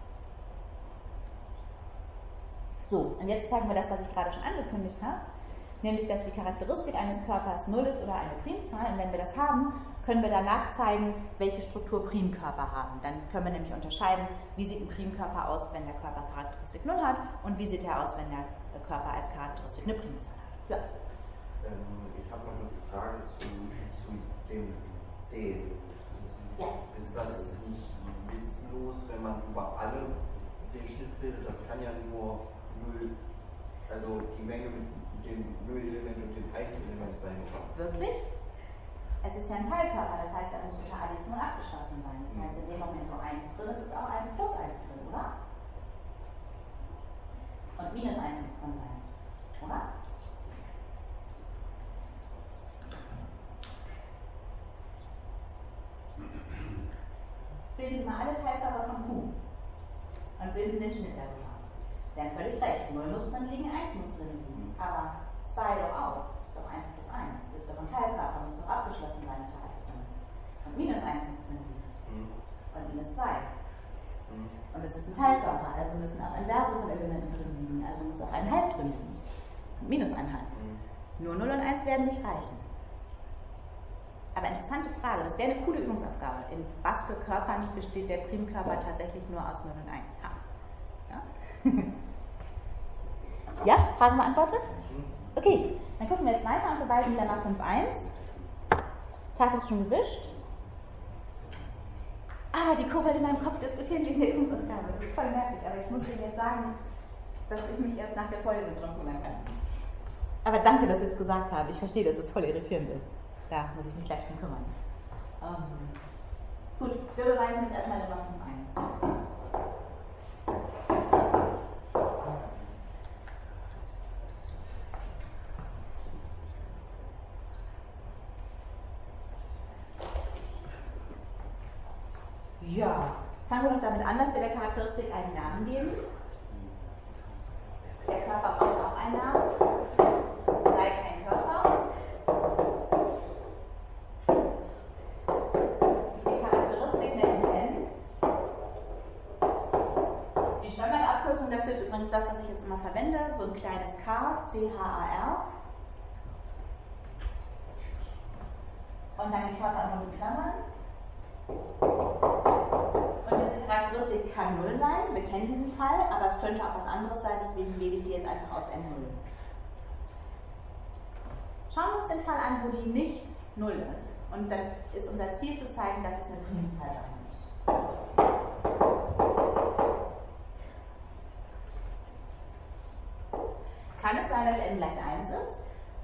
A: So, und jetzt zeigen wir das, was ich gerade schon angekündigt habe, nämlich, dass die Charakteristik eines Körpers 0 ist oder eine Primzahl. Und wenn wir das haben, können wir danach zeigen, welche Struktur Primkörper haben. Dann können wir nämlich unterscheiden, wie sieht ein Primkörper aus, wenn der Körper Charakteristik 0 hat und wie sieht er aus, wenn der Körper als Charakteristik eine Primzahl hat. Ja.
C: Ich habe noch eine Frage zu dem 10.
A: Ja.
C: Ist das nicht witzlos, wenn man über alle den Schnitt bildet? Das kann ja nur 0, also die Menge mit dem 0-Element und dem 1-Element sein, oder?
A: Wirklich? Es ist ja ein Teilkörper, das heißt, er muss unter Addition abgeschlossen sein. Das heißt, in dem Moment, wo 1 drin ist, ist auch 1 plus 1 drin, oder? Und minus 1 muss drin sein, oder? Bilden Sie mal alle Teilkörper von Q und bilden Sie den Schnitt darüber. Sie haben völlig recht, 0 muss drin liegen, 1 muss drin liegen, aber 2 doch auch, ist doch 1 plus 1, ist doch ein Teilkörper, muss doch abgeschlossen sein unter Addition. Und minus 1 muss drin liegen und minus 2. Und es ist ein Teilkörper, also müssen auch Inverse von Elementen drin liegen, also muss auch 1,5 drin liegen und minus 1,5. Nur 0 und 1 werden nicht reichen. Aber interessante Frage, das wäre eine coole Übungsaufgabe. In was für Körpern besteht der Primkörper tatsächlich nur aus 0 und 1? Ja? Ja, Frage beantwortet? Okay, dann gucken wir jetzt weiter und beweisen Lemma 5.1. Tag ist schon gewischt. Die Kurve in meinem Kopf diskutieren wegen der Übungsaufgabe. Das ist voll nervig, aber ich muss Ihnen jetzt sagen, dass ich mich erst nach der Vorlesung drum kümmern kann. Aber danke, dass ich es gesagt habe. Ich verstehe, dass es voll irritierend ist. Da muss ich mich gleich drum kümmern. Gut, wir beweisen jetzt erstmal Lemma 5.1. Ja, fangen wir doch damit an, dass wir der Charakteristik einen Namen geben. Der Körper braucht auch einen Namen. Sei kein Körper. Die Charakteristik nenne ich N. Die Standardabkürzung dafür ist übrigens das, was ich jetzt immer verwende, so ein kleines K, C-H-A-R. Und dann die Körper nur in Klammern. Und diese Charakteristik kann 0 sein, wir kennen diesen Fall, aber es könnte auch was anderes sein, deswegen wähle ich die jetzt einfach aus N0. Schauen wir uns den Fall an, wo die nicht 0 ist. Und dann ist unser Ziel zu zeigen, dass es eine Primzahl sein muss. Kann es sein, dass n gleich 1 ist?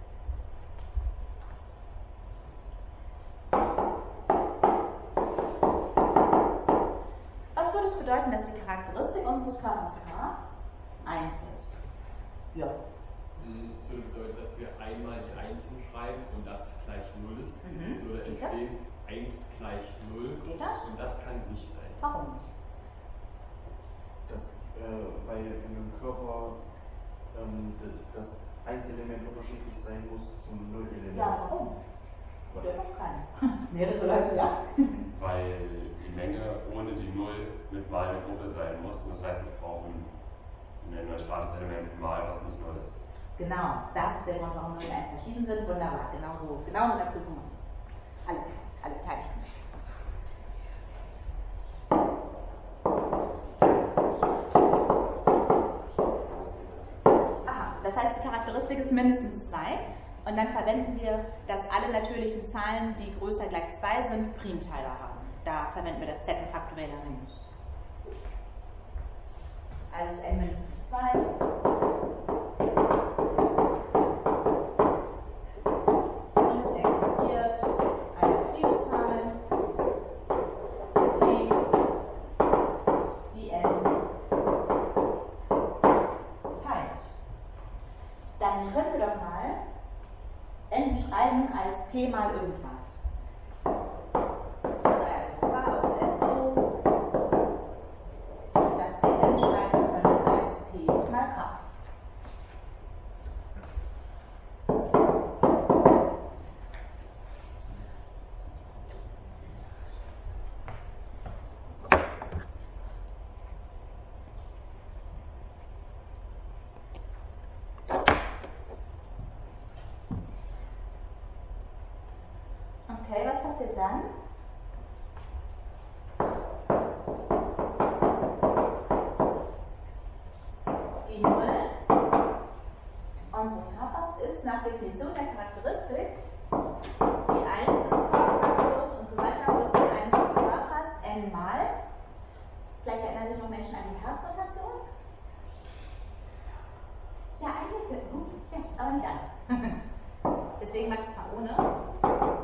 A: Was würde es bedeuten, dass die Charakteristik unseres Körpers K 1 ist? Ja.
E: Das würde bedeuten, dass wir einmal die 1 hinschreiben und das gleich 0 ist. Es würde entstehen 1 gleich 0.
A: Geht das?
E: Und das kann nicht sein.
A: Warum?
C: Weil in einem Körper das Einzelement unterschiedlich sein muss zum Nullelement.
A: Ja, warum? Oder doch keinen. Mehrere Leute, ja?
F: Weil die Menge ohne die 0 mit mal eine Gruppe sein muss. Das heißt, es braucht ein neutrales Element mal, was nicht 0 ist.
A: Genau, das ist der Grund, warum 0 und 1 verschieden sind. Wunderbar, genau so in der Prüfung. Alle Beteiligten. Aha, das heißt, die Charakteristik ist mindestens 2. Und dann verwenden wir, dass alle natürlichen Zahlen, die größer gleich 2 sind, Primteiler haben. Da verwenden wir das Z-faktorieller Ring. Also ist n mindestens 2. Und es existiert eine Primzahl, die n n schreiben als p mal irgendwas. Also k aus n so, dass wir n schreiben können als p mal k. Okay, was passiert dann? Die Null unseres Körpers ist nach Definition der Charakteristik die 1 des Körpers und so weiter plus die 1 des Körpers n mal. Vielleicht erinnern sich noch Menschen an die Herznotation? Ja, eigentlich gut, ja, aber nicht alle. Deswegen mache ich es mal ohne.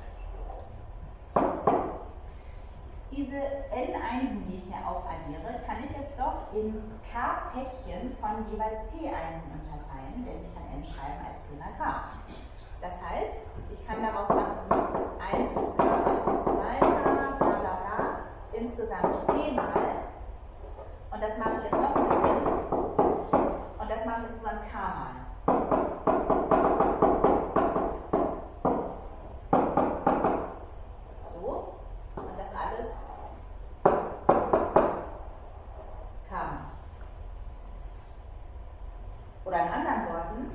A: Diese n-Einsen, die ich hier aufaddiere, kann ich jetzt doch in k-Päckchen von jeweils p-Einsen unterteilen, denn ich kann n schreiben als p mal k. Das heißt, ich kann daraus machen 1 des Körpers und so weiter, bla bla bla, insgesamt p mal. Und das mache ich jetzt noch ein bisschen. Und das mache ich insgesamt k mal. Oder in anderen Worten,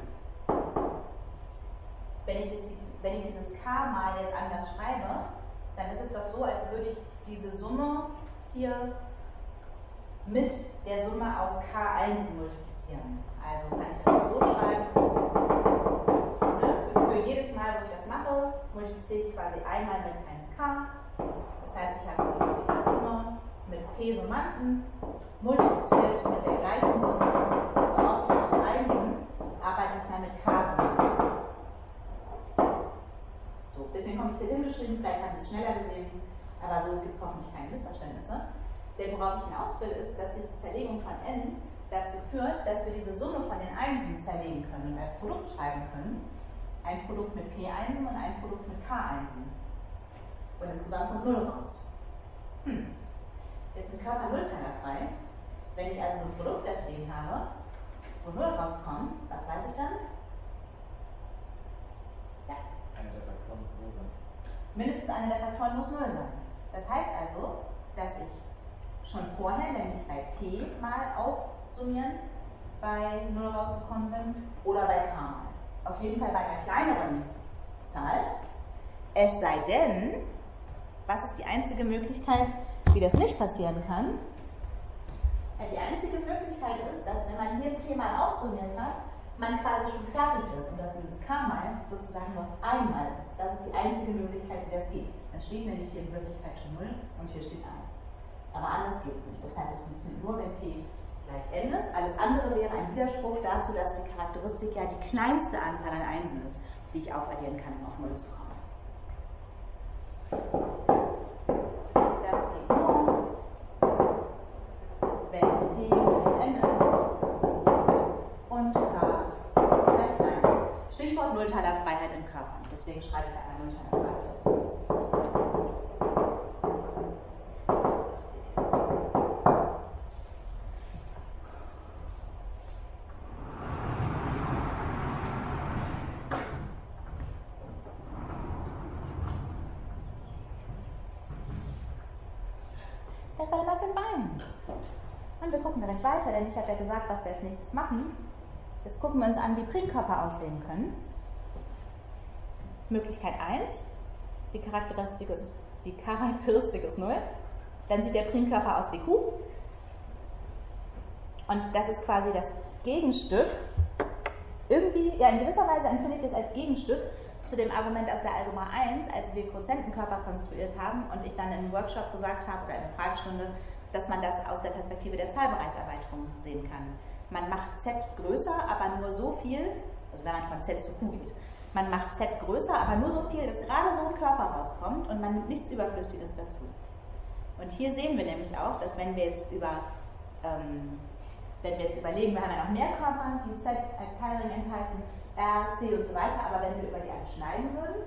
A: wenn ich dieses k mal jetzt anders schreibe, dann ist es doch so, als würde ich diese Summe hier mit der Summe aus k1 multiplizieren. Also kann ich das so schreiben, ne? Für jedes Mal, wo ich das mache, multipliziere ich quasi einmal mit 1k. Das heißt, ich habe diese Summe mit p Summanden multipliziert mit der gleichen Summe, also auch wieder aus Einsen, aber diesmal mit k-Summanden. So, ein bisschen kompliziert hingeschrieben, vielleicht haben Sie es schneller gesehen, aber so gibt es hoffentlich keine Missverständnisse. Denn worauf ich hinaus will, ist, dass diese Zerlegung von n dazu führt, dass wir diese Summe von den Einsen zerlegen können und als Produkt schreiben können. Ein Produkt mit p-Einsen und ein Produkt mit k-Einsen. Und insgesamt kommt 0 raus. Jetzt im Körper nullteilerfrei. Wenn ich also so ein Produkt da stehen habe, wo 0 rauskommt, was weiß ich dann? Ja.
E: Einer der Faktoren muss 0 sein.
A: Mindestens einer der Faktoren muss 0 sein. Das heißt also, dass ich schon vorher, nämlich bei p mal aufsummieren, bei 0 rausgekommen bin oder bei k mal. Auf jeden Fall bei einer kleineren Zahl. Es sei denn, was ist die einzige Möglichkeit, wie das nicht passieren kann? Ja, die einzige Möglichkeit ist, dass wenn man hier p mal aufsummiert hat, man quasi schon fertig ist und dass dieses k mal sozusagen nur einmal ist. Das ist die einzige Möglichkeit, wie das geht. Dann steht nämlich hier in Wirklichkeit schon 0 und hier steht 1. Aber anders geht es nicht. Das heißt, es funktioniert nur, wenn p gleich n ist. Alles andere wäre ein Widerspruch dazu, dass die Charakteristik ja die kleinste Anzahl an Einsen ist, die ich aufaddieren kann, um auf 0 zu kommen. Das geht nur, wenn p gleich n ist und k gleich 1. Stichwort Nullteilerfreiheit in Körpern. Deswegen schreibe ich da einmal Nullteilerfreiheit dazu. Das war der Mathe 1. Und wir gucken direkt weiter, denn ich habe ja gesagt, was wir als nächstes machen. Jetzt gucken wir uns an, wie Primkörper aussehen können. Möglichkeit 1, die Charakteristik ist 0. Dann sieht der Primkörper aus wie Q. Und das ist quasi das Gegenstück. Irgendwie, ja, in gewisser Weise empfinde ich das als Gegenstück zu dem Argument aus der Algebra 1, als wir Quotientenkörper konstruiert haben und ich dann im Workshop gesagt habe, oder in der Fragestunde, dass man das aus der Perspektive der Zahlbereichserweiterung sehen kann. Man macht Z größer, aber nur so viel, also wenn man von Z zu Q geht, man macht Z größer, aber nur so viel, dass gerade so ein Körper rauskommt und man nimmt nichts Überflüssiges dazu. Und hier sehen wir nämlich auch, dass wenn wir jetzt über wenn wir jetzt überlegen, wir haben ja noch mehr Körper, die Z als Teilring enthalten, R, C und so weiter, aber wenn wir über die alle schneiden würden,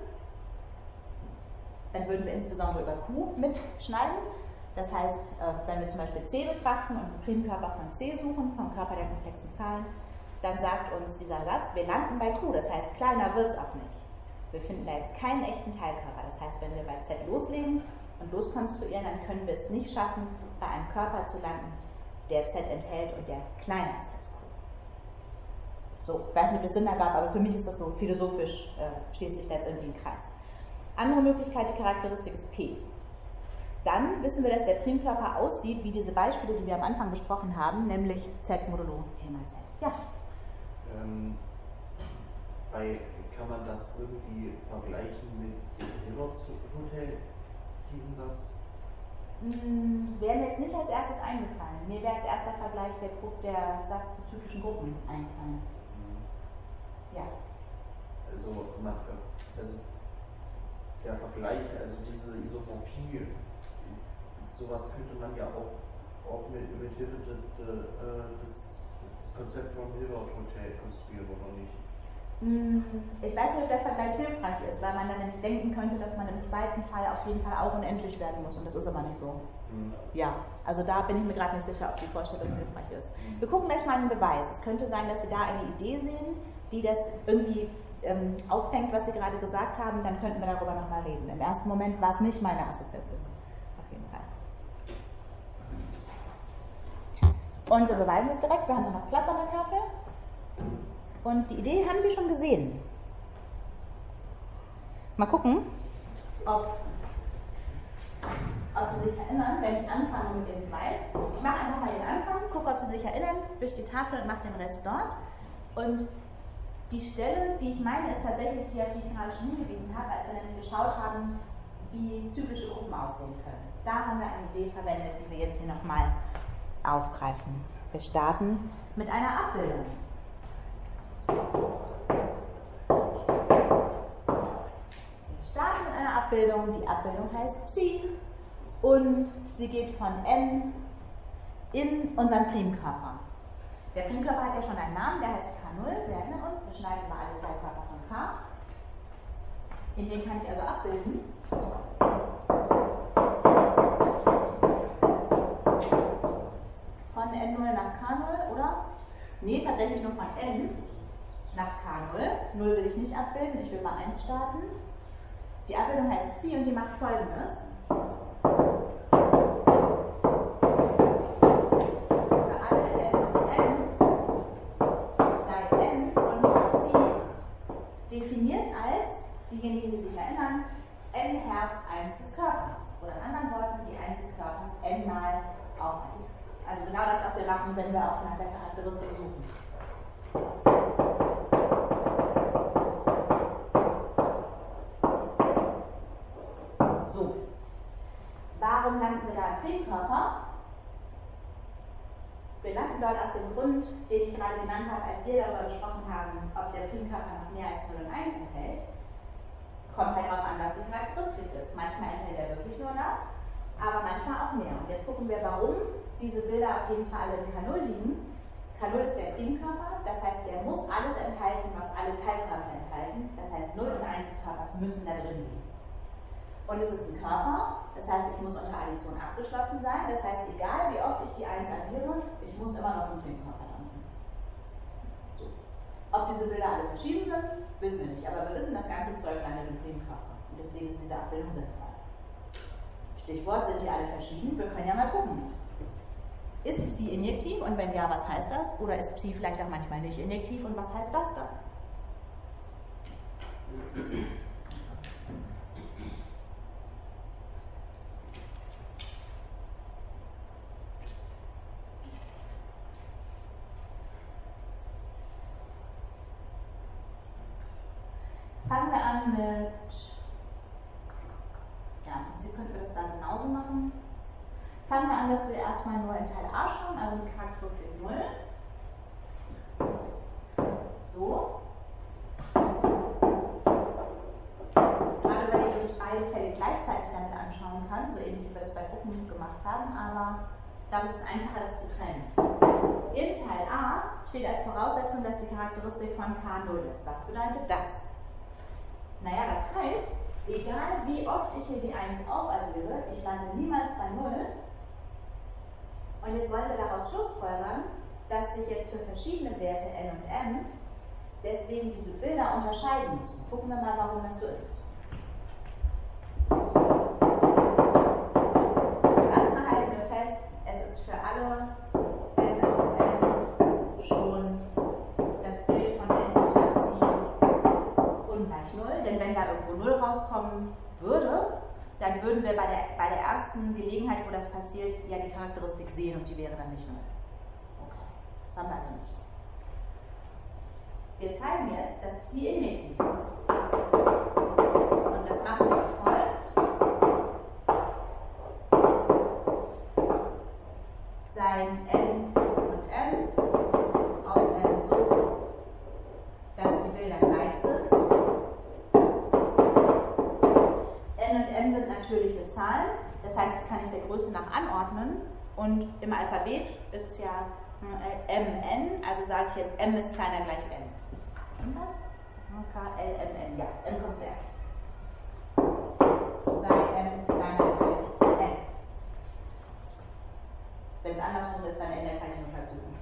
A: dann würden wir insbesondere über Q mitschneiden. Das heißt, wenn wir zum Beispiel C betrachten und einen Primkörper von C suchen, vom Körper der komplexen Zahlen, dann sagt uns dieser Satz, wir landen bei Q, das heißt, kleiner wird es auch nicht. Wir finden da jetzt keinen echten Teilkörper. Das heißt, wenn wir bei Z loslegen und loskonstruieren, dann können wir es nicht schaffen, bei einem Körper zu landen, der Z enthält und der kleiner ist als Q. So, ich weiß nicht, ob das Sinn ergab, aber für mich ist das so philosophisch, schließt sich da jetzt irgendwie ein Kreis. Andere Möglichkeit, die Charakteristik ist P. Dann wissen wir, dass der Primkörper aussieht wie diese Beispiele, die wir am Anfang besprochen haben, nämlich Z modulo P mal Z. Ja?
C: Kann man das irgendwie vergleichen mit dem Hilbert-Hotel, diesen Satz?
A: Wäre mir jetzt nicht als erstes eingefallen. Mir wäre als erster Vergleich der Satz zu zyklischen Gruppen eingefallen. Ja.
C: Also der Vergleich, also diese Isomorphie, sowas könnte man ja auch mit Hilfe des Konzepts vom Hilbert-Hotel konstruieren, oder nicht?
A: Ich weiß nicht, ob der Vergleich hilfreich ist, weil man dann nämlich denken könnte, dass man im zweiten Fall auf jeden Fall auch unendlich werden muss und das ist aber nicht so. Ja, also da bin ich mir gerade nicht sicher, ob die Vorstellung hilfreich ist. Wir gucken gleich mal einen Beweis. Es könnte sein, dass Sie da eine Idee sehen, die das irgendwie auffängt, was Sie gerade gesagt haben, dann könnten wir darüber nochmal reden. Im ersten Moment war es nicht meine Assoziation. Auf jeden Fall. Und wir beweisen es direkt. Wir haben noch Platz an der Tafel. Und die Idee haben Sie schon gesehen. Mal gucken, ob Sie sich erinnern, wenn ich anfange mit dem Beweis. Ich mache einfach mal den Anfang, gucke, ob Sie sich erinnern, durch die Tafel und mache den Rest dort. Und die Stelle, die ich meine, ist tatsächlich die, auf die ich gerade schon hingewiesen habe, als wir nämlich geschaut haben, wie zyklische Gruppen aussehen können. Da haben wir eine Idee verwendet, die wir jetzt hier nochmal aufgreifen. Wir starten mit einer Abbildung. Wir starten mit einer Abbildung. Die Abbildung heißt Psi und sie geht von N in unseren Primkörper. Der Primkörper hat ja schon einen Namen, der heißt K0. Wir erinnern uns, wir schneiden mal alle Teilkörper von K. In den kann ich also abbilden. Von N0 nach K0, oder? Nee, tatsächlich nur von N nach K0. 0 will ich nicht abbilden, ich will mal 1 starten. Die Abbildung heißt Psi und die macht Folgendes. Für alle N, sei N und Psi definiert als, diejenigen, die sich erinnern, N Herz 1 des Körpers. Oder in anderen Worten, die 1 des Körpers N mal aufaddiert. Also genau das, was wir machen, wenn wir auch nach der Charakteristik suchen. So. Warum landen wir da im Primkörper? Wir landen dort aus dem Grund, den ich gerade genannt habe, als wir darüber gesprochen haben, ob der Primkörper noch mehr als 0 und 1 enthält. Kommt halt darauf an, was die Charakteristik ist. Manchmal enthält er wirklich nur das, aber manchmal auch mehr. Und jetzt gucken wir, warum diese Bilder auf jeden Fall alle in K0 liegen. K0 ist der Primkörper, das heißt, der muss alles enthalten, was alle Teilkörper enthalten. Das heißt, 0 und 1 des Körpers müssen da drin liegen. Und es ist ein Körper, das heißt, ich muss unter Addition abgeschlossen sein. Das heißt, egal wie oft ich die 1 addiere, ich muss immer noch im Primkörper landen. So. Ob diese Bilder alle verschieden sind, wissen wir nicht. Aber wir wissen, das ganze Zeug landet im Primkörper. Und deswegen ist diese Abbildung sinnvoll. Stichwort, sind die alle verschieden? Wir können ja mal gucken. Ist Psi injektiv und wenn ja, was heißt das? Oder ist Psi vielleicht auch manchmal nicht injektiv und was heißt das dann? Fangen wir an mit, ja, im Prinzip könnten wir das dann genauso machen. Fangen wir an, dass wir erstmal nur in Teil A schauen, also mit Charakteristik 0. So. Gerade weil ich beide Fälle gleichzeitig damit anschauen kann, so ähnlich wie wir das bei Gruppen gemacht haben, aber ich glaube, es ist einfacher, das zu trennen. in Teil A steht als Voraussetzung, dass die Charakteristik von K 0 ist. Was bedeutet das? Naja, das heißt, egal wie oft ich hier die 1 aufaddiere, ich lande niemals bei 0. Und jetzt wollen wir daraus schlussfolgern, dass sich jetzt für verschiedene Werte n und m deswegen diese Bilder unterscheiden müssen. Gucken wir mal, warum das so ist. Erstmal halten wir fest, es ist für alle n aus n schon das Bild von n unter psi ungleich 0. Denn wenn da irgendwo 0 rauskommen würde, dann würden wir bei der ersten Gelegenheit, wo das passiert, ja die Charakteristik sehen und die wäre dann nicht 0. Okay, das haben wir also nicht. Wir zeigen jetzt, dass Psi injektiv ist. Und das machen wir wie folgt. Sein n und m aus n so, dass die Bilder gleich sind. N und m sind natürliche Zahlen, das heißt, die kann ich der Größe nach anordnen. Und im Alphabet ist es ja mn, also sage ich jetzt m ist kleiner gleich n. Und was? K, L, M, N. Ja, M kommt zuerst. Sei M kleiner gleich N. Wenn es andersrum ist, dann ändere ich halt die Notation.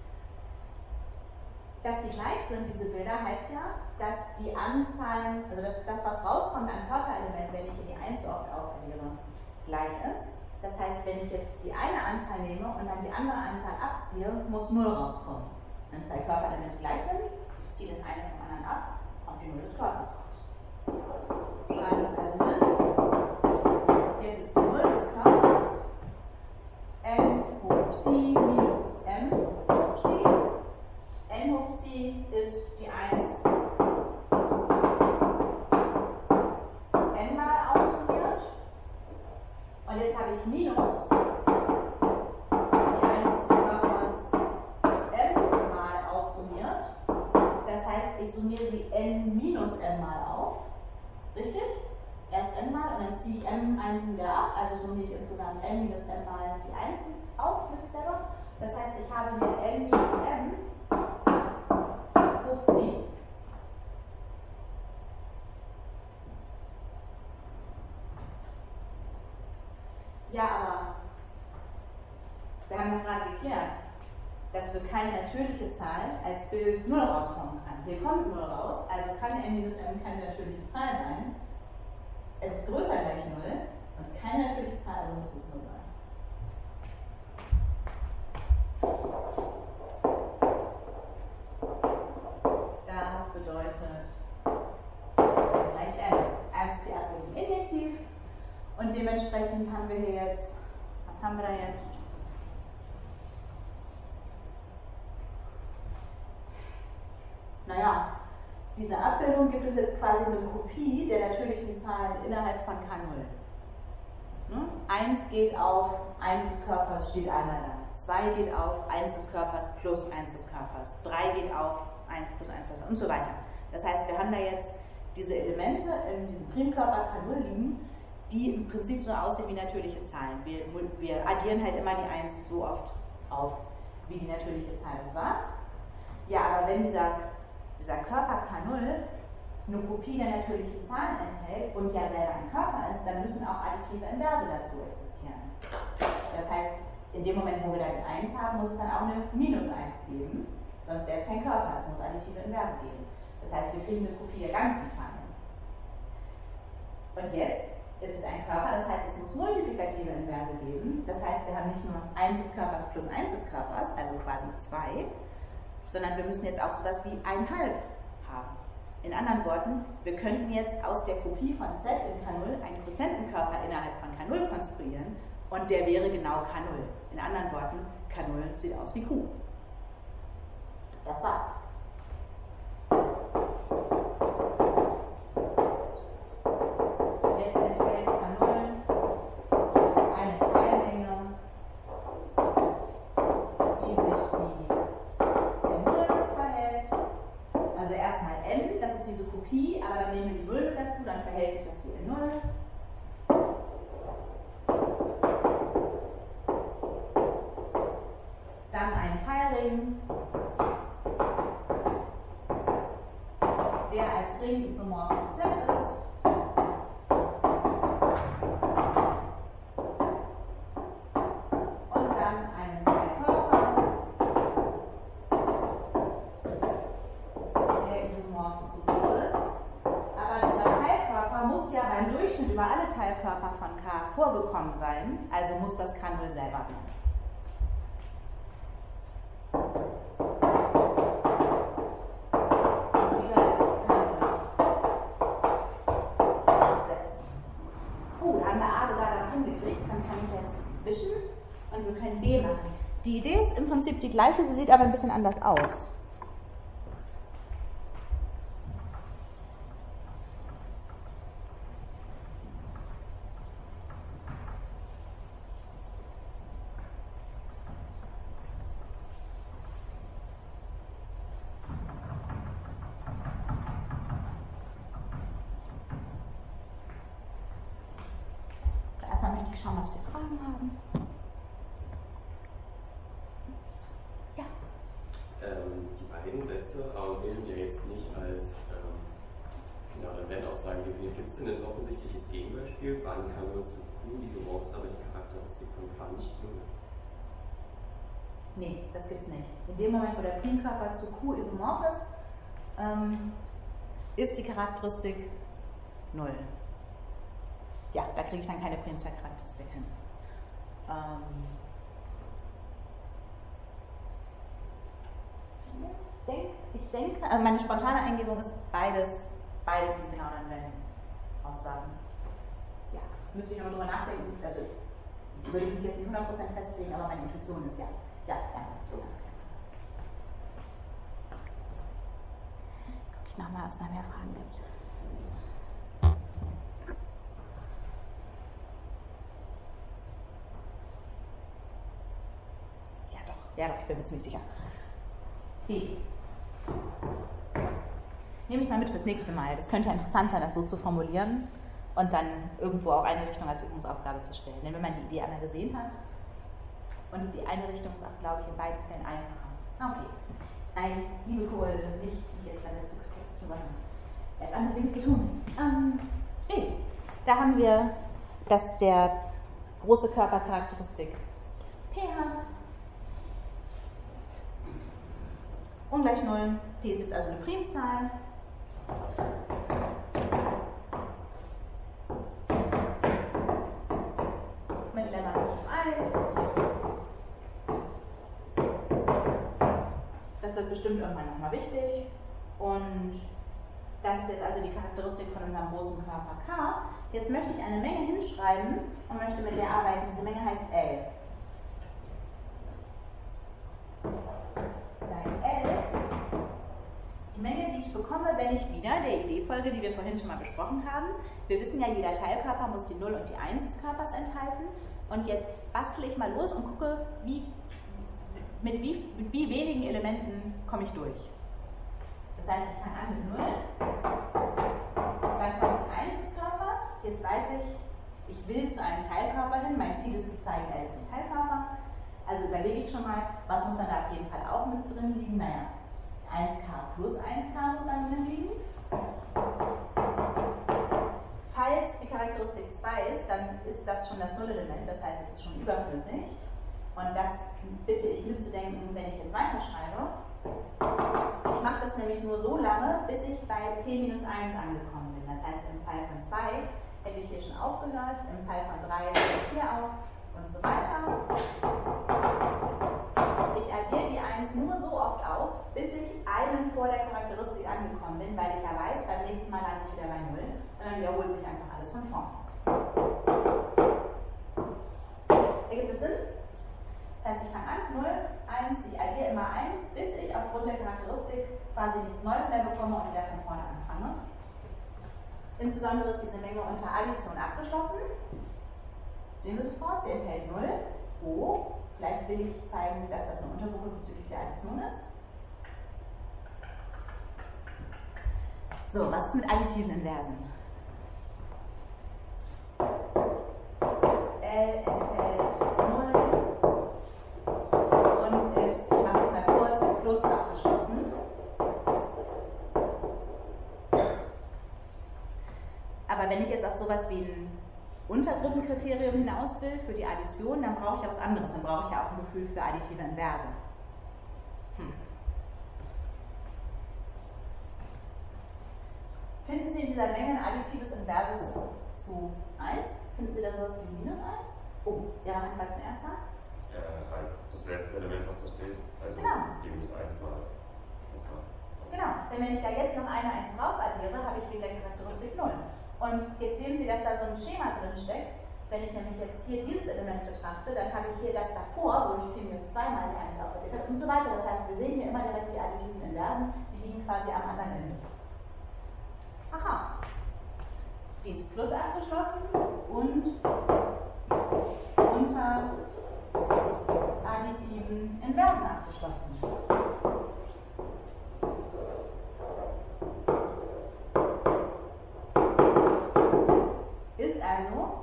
A: Dass die gleich sind, diese Bilder, heißt ja, dass die Anzahlen, also das was rauskommt an Körperelementen, wenn ich hier die 1 so oft aufaddiere, gleich ist. Das heißt, wenn ich jetzt die eine Anzahl nehme und dann die andere Anzahl abziehe, muss 0 rauskommen. Wenn zwei Körperelemente gleich sind, ich ziehe das eine vom anderen ab, kommt die 0 des Körpers raus. Schreiben wir es also hin. Jetzt ist die 0 des Körpers n hoch psi minus m hoch psi. N hoch psi ist die 1 n mal aufsummiert. Und jetzt habe ich minus die 1 des Körpers m mal aufsummiert. Das heißt, ich summiere sie n minus m mal auf. Richtig? Erst n mal und dann ziehe ich m einzeln wieder ab. Also summiere ich insgesamt n minus m mal die Einzelnen auf mit sich selber. Das heißt, ich habe hier n minus m hoch psi. Ja, aber wir haben doch gerade geklärt, dass für keine natürliche Zahl als Bild 0 rauskommen kann. Hier kommt 0 raus, also kann n minus m keine natürliche Zahl sein. Es ist größer gleich 0 und keine natürliche Zahl, also muss es 0 sein. Das bedeutet gleich n. Also ist die Abbildung injektiv und dementsprechend haben wir hier jetzt, was haben wir da jetzt? Naja, diese Abbildung gibt es jetzt quasi eine Kopie der natürlichen Zahlen innerhalb von K0. 1 geht auf 1 des Körpers, steht einmal da. 2 geht auf 1 des Körpers plus 1 des Körpers. 3 geht auf 1 plus 1 plus und so weiter. Das heißt, wir haben da jetzt diese Elemente in diesem Primkörper K0 liegen, die im Prinzip so aussehen wie natürliche Zahlen. Wir addieren halt immer die 1 so oft auf, wie die natürliche Zahl es sagt. Ja, aber wenn dieser Körper K0 eine Kopie der natürlichen Zahlen enthält und ja selber ein Körper ist, dann müssen auch additive Inverse dazu existieren. Das heißt, in dem Moment, wo wir da die 1 haben, muss es dann auch eine Minus 1 geben, sonst wäre es kein Körper, es muss additive Inverse geben. Das heißt, wir kriegen eine Kopie der ganzen Zahlen. Und jetzt ist es ein Körper, das heißt, es muss multiplikative Inverse geben. Das heißt, wir haben nicht nur 1 des Körpers plus 1 des Körpers, also quasi 2, sondern wir müssen jetzt auch sowas wie 1,5 haben. In anderen Worten, wir könnten jetzt aus der Kopie von Z in K0 einen Quotientenkörper innerhalb von K0 konstruieren und der wäre genau K0. In anderen Worten, K0 sieht aus wie Q. Das war's. Jetzt enthält K0 eine Teillänge, die sich wie der 0 verhält. Also erstmal n, das ist diese Kopie, aber dann nehmen wir die 0 mit dazu, dann verhält sich das wie in 0. Dann ein Teilring, Ring isomorph zu Z ist. Und dann einen Teilkörper, der isomorph zu Q ist. Aber dieser Teilkörper muss ja beim Durchschnitt über alle Teilkörper von K vorgekommen sein, also muss das K0 selber sein. Und wir können B machen. Die Idee ist im Prinzip die gleiche, sie sieht aber ein bisschen anders aus. Erstmal möchte ich schauen, ob Sie Fragen haben.
D: Die beiden Sätze A und B sind ja jetzt nicht als oder Wenn-Aussagen definiert. Gibt es denn ein offensichtliches Gegenbeispiel? Wann kann man zu Q isomorph ist, aber die Charakteristik von K nicht null?
A: Nee, das gibt's nicht. In dem Moment, wo der Primkörper zu Q isomorph ist, ist die Charakteristik 0. Ja, da kriege ich dann keine Primzahlcharakteristik hin. Ich denke, also meine spontane Eingebung ist, beides sind genau dann Wenn-Aussagen. Ja, müsste ich nochmal drüber nachdenken. Also würde ich mich jetzt nicht 100% festlegen, aber meine Intuition ist ja. Ja, danke. Guck ich nochmal, ob es noch mehr Fragen gibt. Ja doch, ich bin mir ziemlich sicher. B. Nehme ich mal mit fürs nächste Mal. Das könnte ja interessant sein, das so zu formulieren und dann irgendwo auch eine Richtung als Übungsaufgabe zu stellen. Denn wenn man die Idee einmal gesehen hat und die eine Richtung ist auch, glaube ich, in beiden Fällen einfacher. Okay. Nein, liebe Kohl, nicht jetzt an der Zugtext, sondern er hat andere Dinge zu tun. B. Da haben wir, dass der große Körpercharakteristik P hat. Ungleich 0. P ist jetzt also eine Primzahl. Mit Lemma hoch 1. Das wird bestimmt irgendwann nochmal wichtig. Und das ist jetzt also die Charakteristik von unserem großen Körper K. Jetzt möchte ich eine Menge hinschreiben und möchte mit der arbeiten. Diese Menge heißt L. L, die Menge, die ich bekomme, wenn ich wieder der Idee folge, die wir vorhin schon mal besprochen haben. Wir wissen ja, jeder Teilkörper muss die 0 und die 1 des Körpers enthalten. Und jetzt bastle ich mal los und gucke, mit wie wenigen Elementen komme ich durch. Das heißt, ich fange an mit 0, dann kommt die 1 des Körpers. Jetzt weiß ich will zu einem Teilkörper hin. Mein Ziel ist zu zeigen, er ist ein Teilkörper. Also überlege ich schon mal, was muss dann da auf jeden Fall auch mit drin liegen? Naja, 1K plus 1K muss dann drin liegen. Falls die Charakteristik 2 ist, dann ist das schon das Nullelement, das heißt, es ist schon überflüssig. Und das bitte ich mitzudenken, wenn ich jetzt weiterschreibe. Ich mache das nämlich nur so lange, bis ich bei P-1 angekommen bin. Das heißt, im Fall von 2 hätte ich hier schon aufgehört, im Fall von 3 höre ich hier auf. Und so weiter. Ich addiere die 1 nur so oft auf, bis ich einen vor der Charakteristik angekommen bin, weil ich ja weiß, beim nächsten Mal lande ich wieder bei 0 und dann wiederholt sich einfach alles von vorne. Ergibt es Sinn? Das heißt, ich fange an, 0, 1, ich addiere immer 1, bis ich aufgrund der Charakteristik quasi nichts Neues mehr bekomme und wieder von vorne anfange. Insbesondere ist diese Menge unter Addition abgeschlossen. Sehen wir sofort, sie enthält 0. O. Vielleicht will ich zeigen, dass das eine Untergruppe bezüglich der Addition ist. So, was ist mit additiven Inversen? L enthält 0 und ist, ich mache es mal kurz, plus abgeschlossen. Aber wenn ich jetzt auf sowas wie ein Untergruppenkriterium hinaus will für die Addition, dann brauche ich ja was anderes. Dann brauche ich ja auch ein Gefühl für additive Inverse. Finden Sie in dieser Menge ein additives Inverses zu 1? Finden Sie da sowas wie minus 1? Oh, Ihre Hand war zuerst da?
F: Das letzte Element, was da steht. Also
A: genau.
F: E minus 1 mal.
A: Genau, denn wenn ich da jetzt noch eine 1 drauf addiere, habe ich wegen der Charakteristik 0. Und jetzt sehen Sie, dass da so ein Schema drin steckt. Wenn ich nämlich jetzt hier dieses Element betrachte, dann habe ich hier das davor, wo ich P minus 2 mal die 1 aufaddiert habe und so weiter. Das heißt, wir sehen hier immer direkt die additiven Inversen, die liegen quasi am anderen Ende. Aha. Die ist plus abgeschlossen und unter additiven Inversen abgeschlossen. Ist also,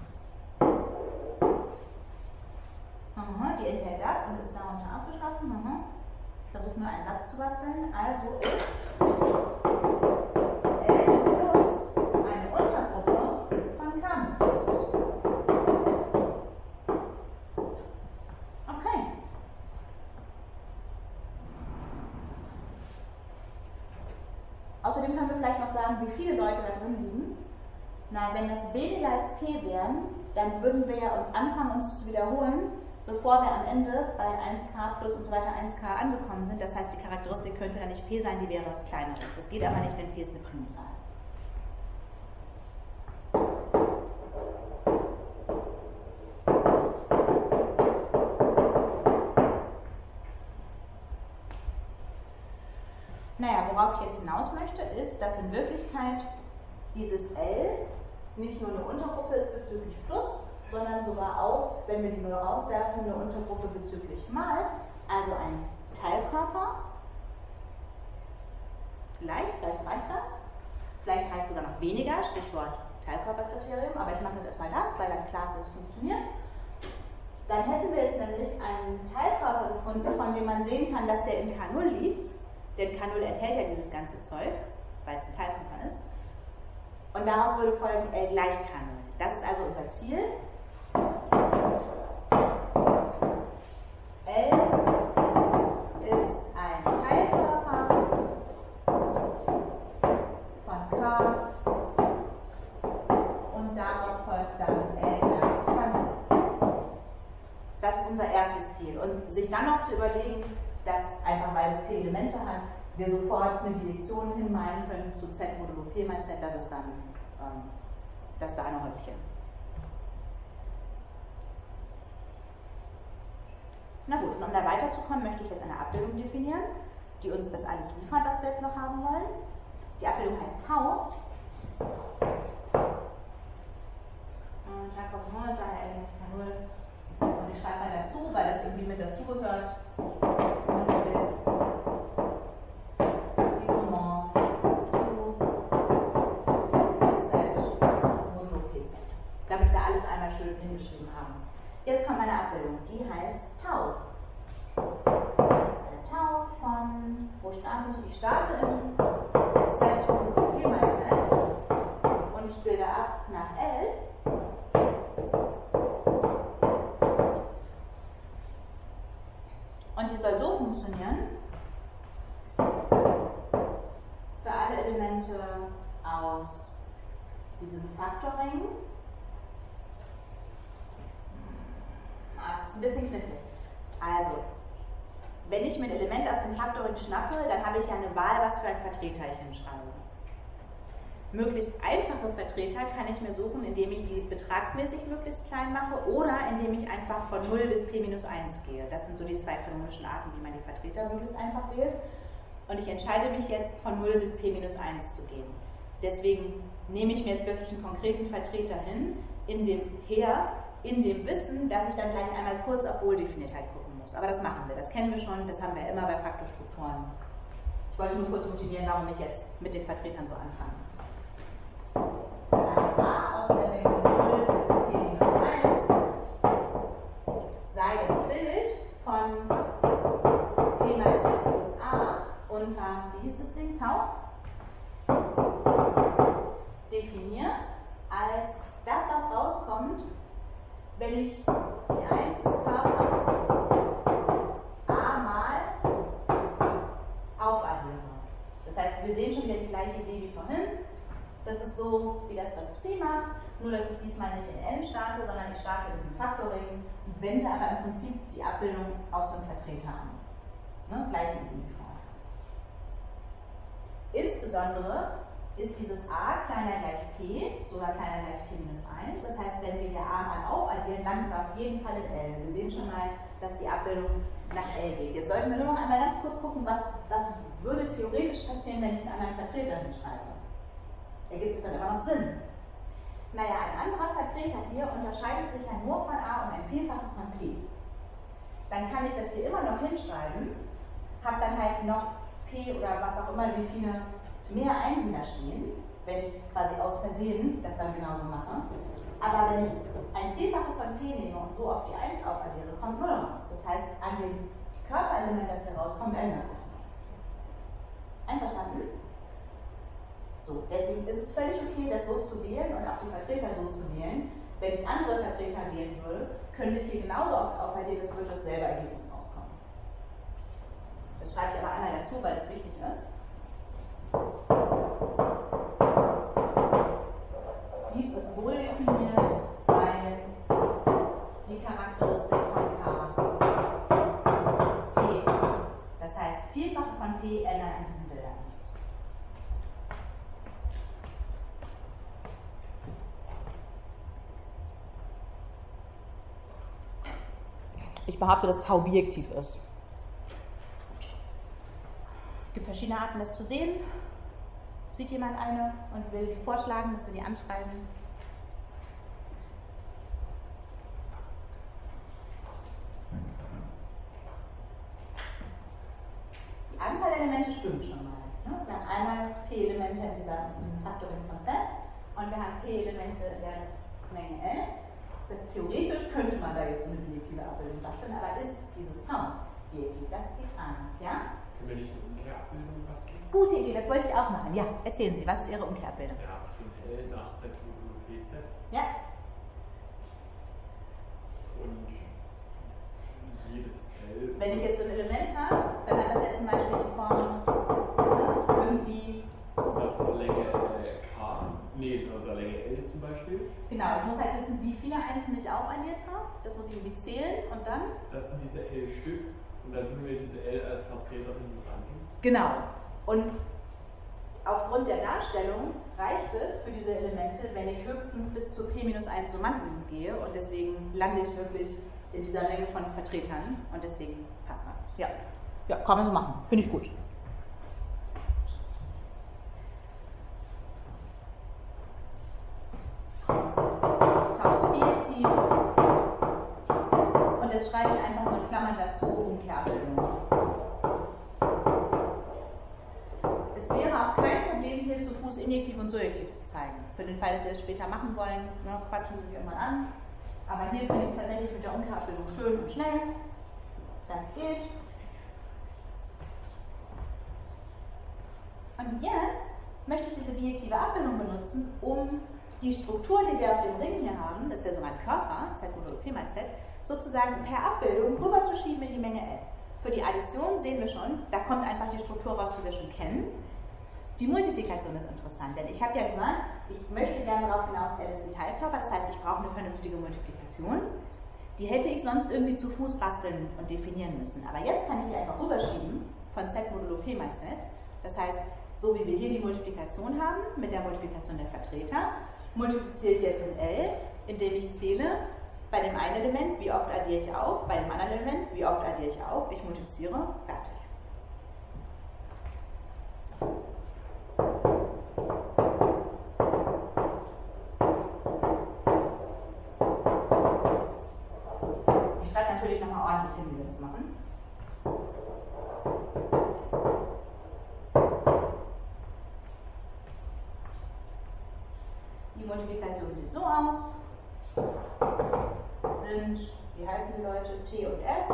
A: die enthält das und ist darunter abgeschlossen. Ich versuche nur einen Satz zu basteln. Also ist L plus eine Untergruppe von K plus. Okay. Außerdem können wir vielleicht noch sagen, wie viele Leute da drin liegen. Na, wenn das weniger als P wären, dann würden wir ja anfangen, uns zu wiederholen, bevor wir am Ende bei 1k plus und so weiter 1k angekommen sind. Das heißt, die Charakteristik könnte dann nicht P sein, die wäre was Kleineres. Das geht aber nicht, denn P ist eine Primzahl. Naja, worauf ich jetzt hinaus möchte, ist, dass in Wirklichkeit dieses L nicht nur eine Untergruppe ist bezüglich Plus, sondern sogar auch, wenn wir die 0 rauswerfen, eine Untergruppe bezüglich Mal, also ein Teilkörper. Vielleicht reicht das. Vielleicht reicht sogar noch weniger, Stichwort Teilkörperkriterium, aber ich mache jetzt erstmal das, weil dann klar ist, dass es funktioniert. Dann hätten wir jetzt nämlich einen Teilkörper gefunden, von dem man sehen kann, dass der in K0 liegt, denn K0 enthält ja dieses ganze Zeug, weil es ein Teilkörper ist. Und daraus würde folgen L gleich K0. Das ist also unser Ziel. L ist ein Teilkörper von K und daraus folgt dann L gleich K0. Das ist unser erstes Ziel. Und sich dann noch zu überlegen, dass einfach weil es P Elemente hat, wir sofort eine Bijektion hinmalen können zu Z modulo P mal Z, das ist dann das da eine Häufchen. Na gut, und um da weiterzukommen, möchte ich jetzt eine Abbildung definieren, die uns das alles liefert, was wir jetzt noch haben wollen. Die Abbildung heißt Tau. Und da kommt 0, daher L nicht K0. Und ich schreibe mal dazu, weil das irgendwie mit dazugehört. Und ist isomorph zu Z modulo PZ. Damit wir alles einmal schön hingeschrieben haben. Jetzt kommt meine Abbildung, die heißt Tau. Der Tau von, wo starte ich? Ich starte in Z modulo P mal Z und ich bilde ab nach L. Und die soll so funktionieren, für alle Elemente aus diesem Factoring. Das ist ein bisschen knifflig. Also, wenn ich mir ein Element aus dem Factoring schnappe, dann habe ich ja eine Wahl, was für ein Vertreter ich hinschreibe. Möglichst einfache Vertreter kann ich mir suchen, indem ich die betragsmäßig möglichst klein mache oder indem ich einfach von 0 bis P minus 1 gehe. Das sind so die zwei kanonischen Arten, wie man die Vertreter möglichst einfach wählt. Und ich entscheide mich jetzt, von 0 bis P minus 1 zu gehen. Deswegen nehme ich mir jetzt wirklich einen konkreten Vertreter hin, in dem Wissen, dass ich dann gleich einmal kurz auf Wohldefiniertheit gucken muss. Aber das machen wir, das kennen wir schon, das haben wir immer bei Faktorstrukturen. Ich wollte nur kurz motivieren, warum ich jetzt mit den Vertretern so anfange. A aus der Menge 0 bis P minus 1 sei das Bild von P mal Z plus A unter, wie hieß das Ding, Tau? Definiert wenn ich die 1 des Körpers a mal aufaddiere. Das heißt, wir sehen schon wieder die gleiche Idee wie vorhin. Das ist so wie das, was Psi macht, nur dass ich diesmal nicht in N starte, sondern ich starte diesen Faktoring und wende aber im Prinzip die Abbildung auf so einen Vertreter an. Ne? Gleiche Idee wie vorhin. Insbesondere ist dieses a kleiner gleich p, sogar kleiner gleich p minus 1. Das heißt, wenn wir hier a mal aufaddieren, landen wir auf jeden Fall in L. Wir sehen schon mal, dass die Abbildung nach L geht. Jetzt sollten wir nur noch einmal ganz kurz gucken, was würde theoretisch passieren, wenn ich einen anderen Vertreter hinschreibe. Ergibt es dann immer noch Sinn? Naja, ein anderer Vertreter hier unterscheidet sich ja nur von a um ein Vielfaches von p. Dann kann ich das hier immer noch hinschreiben, habe dann halt noch p oder was auch immer, wie viele mehr Einsen da stehen, wenn ich quasi aus Versehen das dann genauso mache. Aber wenn ich ein Vielfaches von p nehme und so auf die 1 aufaddiere, kommt 0 raus. Das heißt, an dem Körperelement, das hier rauskommt, ändert sich nichts. Einverstanden? So, deswegen ist es völlig okay, das so zu wählen und auch die Vertreter so zu wählen. Wenn ich andere Vertreter wählen würde, könnte ich hier genauso oft aufaddieren, es würde dasselbe Ergebnis rauskommen. Das schreibe ich aber einmal dazu, weil es wichtig ist. Dies ist wohl definiert, weil die Charakteristik von K P ist. Das heißt, Vielfache von P ändern an diesen Bildern nichts. Ich behaupte, dass Tau bijektiv ist. Es gibt verschiedene Arten, das zu sehen. Sieht jemand eine und will die vorschlagen, dass wir die anschreiben? Die Anzahl der Elemente stimmt schon mal. Ne? Wir haben einmal p-Elemente in diesem Faktoring von Z und wir haben p-Elemente in der Menge L. Das heißt, theoretisch könnte man da jetzt so eine bijektive Abbildung basteln, aber ist dieses Tau bijektiv? Das ist die Frage. Ja?
E: Können wir nicht eine Umkehrabbildung basteln?
A: Gute Idee, das wollte ich auch machen. Ja, erzählen Sie, was ist Ihre Umkehrabbildung?
E: Ja, von L nach Z und PZ.
A: Ja.
E: Und jedes L.
A: Wenn ich jetzt so ein Element habe, dann hat das ja zum Beispiel die Form irgendwie.
E: Das der Länge der Länge L zum Beispiel.
A: Genau, ich muss halt wissen, wie viele Einsen ich aufaddiert habe. Das muss ich irgendwie zählen und dann.
E: Das sind diese L-Stück und dann tun wir diese L als Vertreter hinten dran.
A: Genau. Und aufgrund der Darstellung reicht es für diese Elemente, wenn ich höchstens bis zu p-1 Summanden gehe und deswegen lande ich wirklich in dieser Menge von Vertretern und deswegen passt das. Ja, ja, kann man so machen. Finde ich gut. Chaos bijektiv. Und jetzt schreibe ich einfach nur in Klammern dazu Umkehrabbildung. Es wäre auch kein Problem, hier zu Fuß injektiv und surjektiv zu zeigen. Für den Fall, dass Sie das später machen wollen, ne, quatschen Sie sich irgendwann an. Aber hier finde ich es tatsächlich mit der Umkehrabbildung schön und schnell. Das geht. Und jetzt möchte ich diese bijektive Abbildung benutzen, um die Struktur, die wir auf dem Ring hier haben, das ist der sogenannte Körper, Z modulo P mal Z, sozusagen per Abbildung rüberzuschieben in die Menge L. Für die Addition sehen wir schon, da kommt einfach die Struktur raus, die wir schon kennen. Die Multiplikation ist interessant, denn ich habe ja gesagt, ich möchte gerne darauf hinaus, L ist ein Teilkörper, das heißt, ich brauche eine vernünftige Multiplikation. Die hätte ich sonst irgendwie zu Fuß basteln und definieren müssen. Aber jetzt kann ich die einfach rüberschieben von Z modulo P mal Z. Das heißt, so wie wir hier die Multiplikation haben, mit der Multiplikation der Vertreter, multipliziere ich jetzt in L, indem ich zähle, bei dem einen Element, wie oft addiere ich auf, bei dem anderen Element, wie oft addiere ich auf, ich multipliziere, fertig. Ich schreibe natürlich nochmal ordentlich hin, wie wir das machen. Die Multiplikation sieht so aus. Sind, wie heißen die Leute, T und S,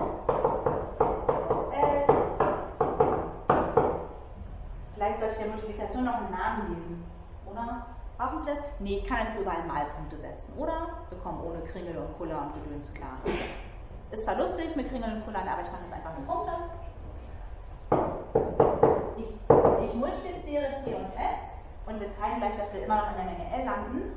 A: SL. Vielleicht sollte ich der Multiplikation noch einen Namen geben, oder? Brauchen Sie das? Nee, ich kann einfach überall Malpunkte setzen, oder? Wir kommen ohne Kringel und Kuller und Gedöns klar. Ist zwar lustig mit Kringel und Kullern, aber ich mache jetzt einfach nur Punkte. Ich multipliziere T und S und wir zeigen gleich, dass wir immer noch in der Menge L landen,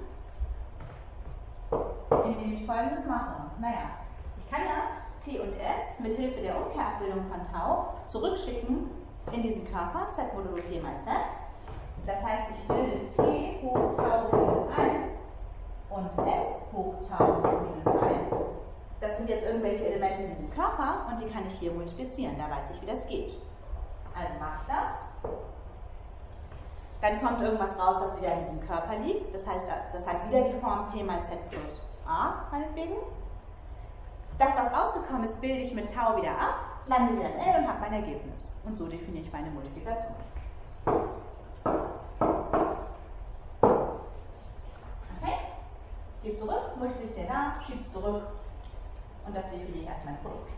A: indem ich Folgendes mache. Naja, ich kann ja T und S mit Hilfe der Umkehrabbildung von Tau zurückschicken in diesen Körper, Z modulo P mal Z. Das heißt, ich bilde T hoch Tau minus 1 und S hoch Tau minus 1. Das sind jetzt irgendwelche Elemente in diesem Körper und die kann ich hier multiplizieren. Da weiß ich, wie das geht. Also mache ich das. Dann kommt irgendwas raus, was wieder in diesem Körper liegt. Das heißt, das hat wieder die Form P mal Z plus A, meinetwegen. Das, was rausgekommen ist, bilde ich mit Tau wieder ab, lande wieder in L und habe mein Ergebnis. Und so definiere ich meine Multiplikation. Okay? Gehe zurück, multipliziere da, schiebe es zurück und das definiere ich als mein Produkt.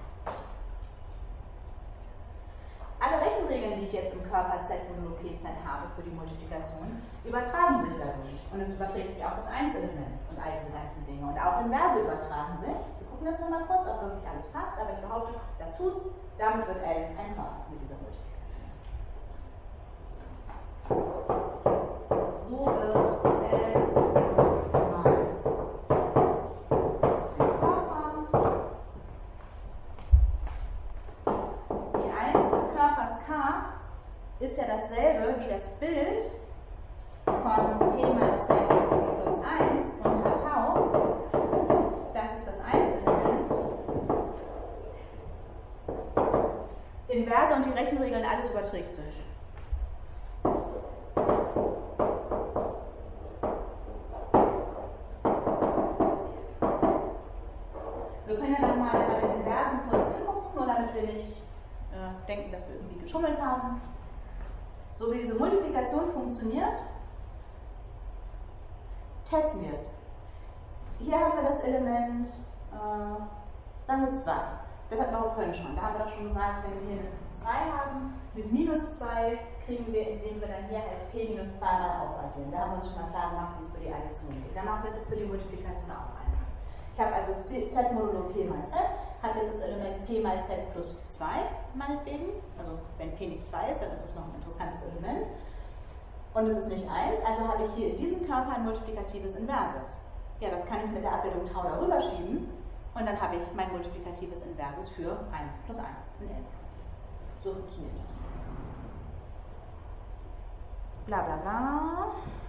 A: Alle Rechenregeln, die ich jetzt im Körper Z modulo PZ habe für die Multiplikation, übertragen sich dadurch. Und es überträgt sich auch das Einzelement und all diese ganzen Dinge. Und auch Inverse übertragen sich. Wir gucken jetzt nochmal kurz, ob wirklich alles passt, aber ich behaupte, das tut's. Damit wird L ein Körper mit dieser Multiplikation. So wird L mal ein Körper. Die 1 des Körpers K ist ja dasselbe wie das Bild von P mal Z plus 1 unter Tau. Das ist das Einzelement. Inverse und die Rechenregeln, alles überträgt sich. Wir können ja nochmal bei den Inversen kurz hingucken, nur damit wir nicht denken, dass wir irgendwie geschummelt haben. So wie diese Multiplikation funktioniert, testen wir es. Hier haben wir das Element, sagen wir 2. Das hatten wir auch vorhin schon. Da haben wir doch schon gesagt, wenn wir hier eine 2 haben, mit minus 2 kriegen wir, indem wir dann hier halt P minus 2 mal aufaddieren. Da haben wir uns schon mal klar gemacht, wie es für die Addition geht. Dann machen wir es jetzt für die Multiplikation auch einmal. Ich habe also Z modulo P mal Z, habe jetzt das Element P mal Z plus 2, meinetwegen. Also wenn P nicht 2 ist, dann ist das noch ein interessantes Element. Und es ist nicht 1, also habe ich hier in diesem Körper ein multiplikatives Inverses. Ja, das kann ich mit der Abbildung Tau darüber schieben. Und dann habe ich mein multiplikatives Inverses für 1 plus 1 in L. So funktioniert das. Bla bla bla.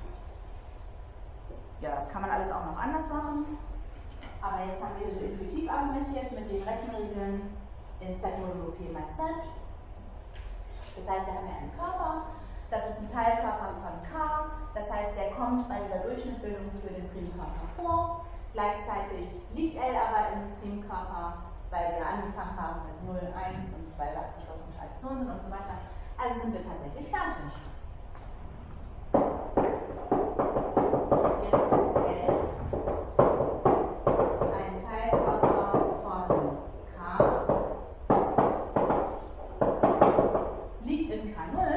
A: Ja, das kann man alles auch noch anders machen. Aber jetzt haben wir so intuitiv argumentiert mit den Rechenregeln in Z modulo P mal Z. Das heißt, wir haben ja einen Körper. Das ist ein Teilkörper von K. Das heißt, der kommt bei dieser Durchschnittbildung für den Primkörper vor. Gleichzeitig liegt L aber im Primkörper, weil wir angefangen haben mit 0, 1 und weil wir abgeschlossen mit Addition sind und so weiter. Also sind wir tatsächlich fertig. Jetzt ist L ein Teilkörper von K, liegt in K0.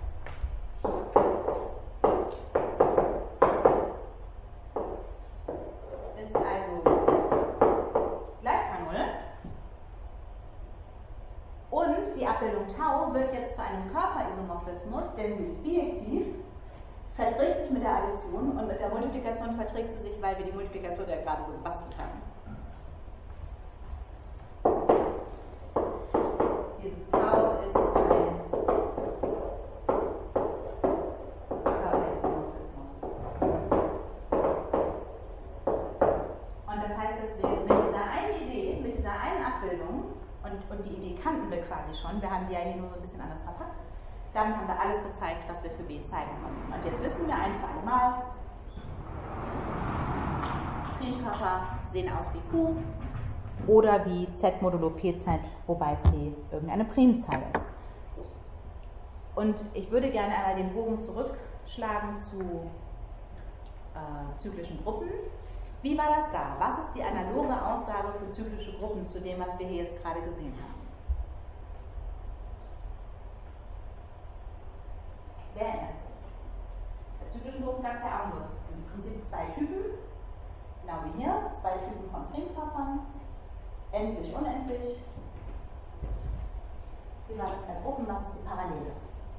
A: Ist also gleich K0 und die Abbildung Tau wird jetzt zu einem Körperisomorphismus, denn sie ist bijektiv, verträgt sich mit der Addition und mit der Multiplikation verträgt sie sich, weil wir die Multiplikation ja gerade so gebastelt haben. Dieses Tau ist ein Körperisomorphismus. Und das heißt deswegen, mit dieser einen Idee, mit dieser einen Abbildung, und die Idee kannten wir quasi schon, wir haben die ja hier nur so ein bisschen anders verpackt, damit haben wir alles gezeigt, was wir für B zeigen konnten. Und jetzt wissen wir ein für einmal, Primkörper sehen aus wie Q oder wie Z modulo PZ, wobei P irgendeine Primzahl ist. Und ich würde gerne einmal den Bogen zurückschlagen zu zyklischen Gruppen. Wie war das da? Was ist die analoge Aussage für zyklische Gruppen zu dem, was wir hier jetzt gerade gesehen haben? Wer erinnert sich? Bei zyklischen Gruppen gab es ja auch nur im Prinzip zwei Typen, genau wie hier, zwei Typen von Primkörpern, endlich, unendlich. Wie war das bei Gruppen? Was ist die Parallele?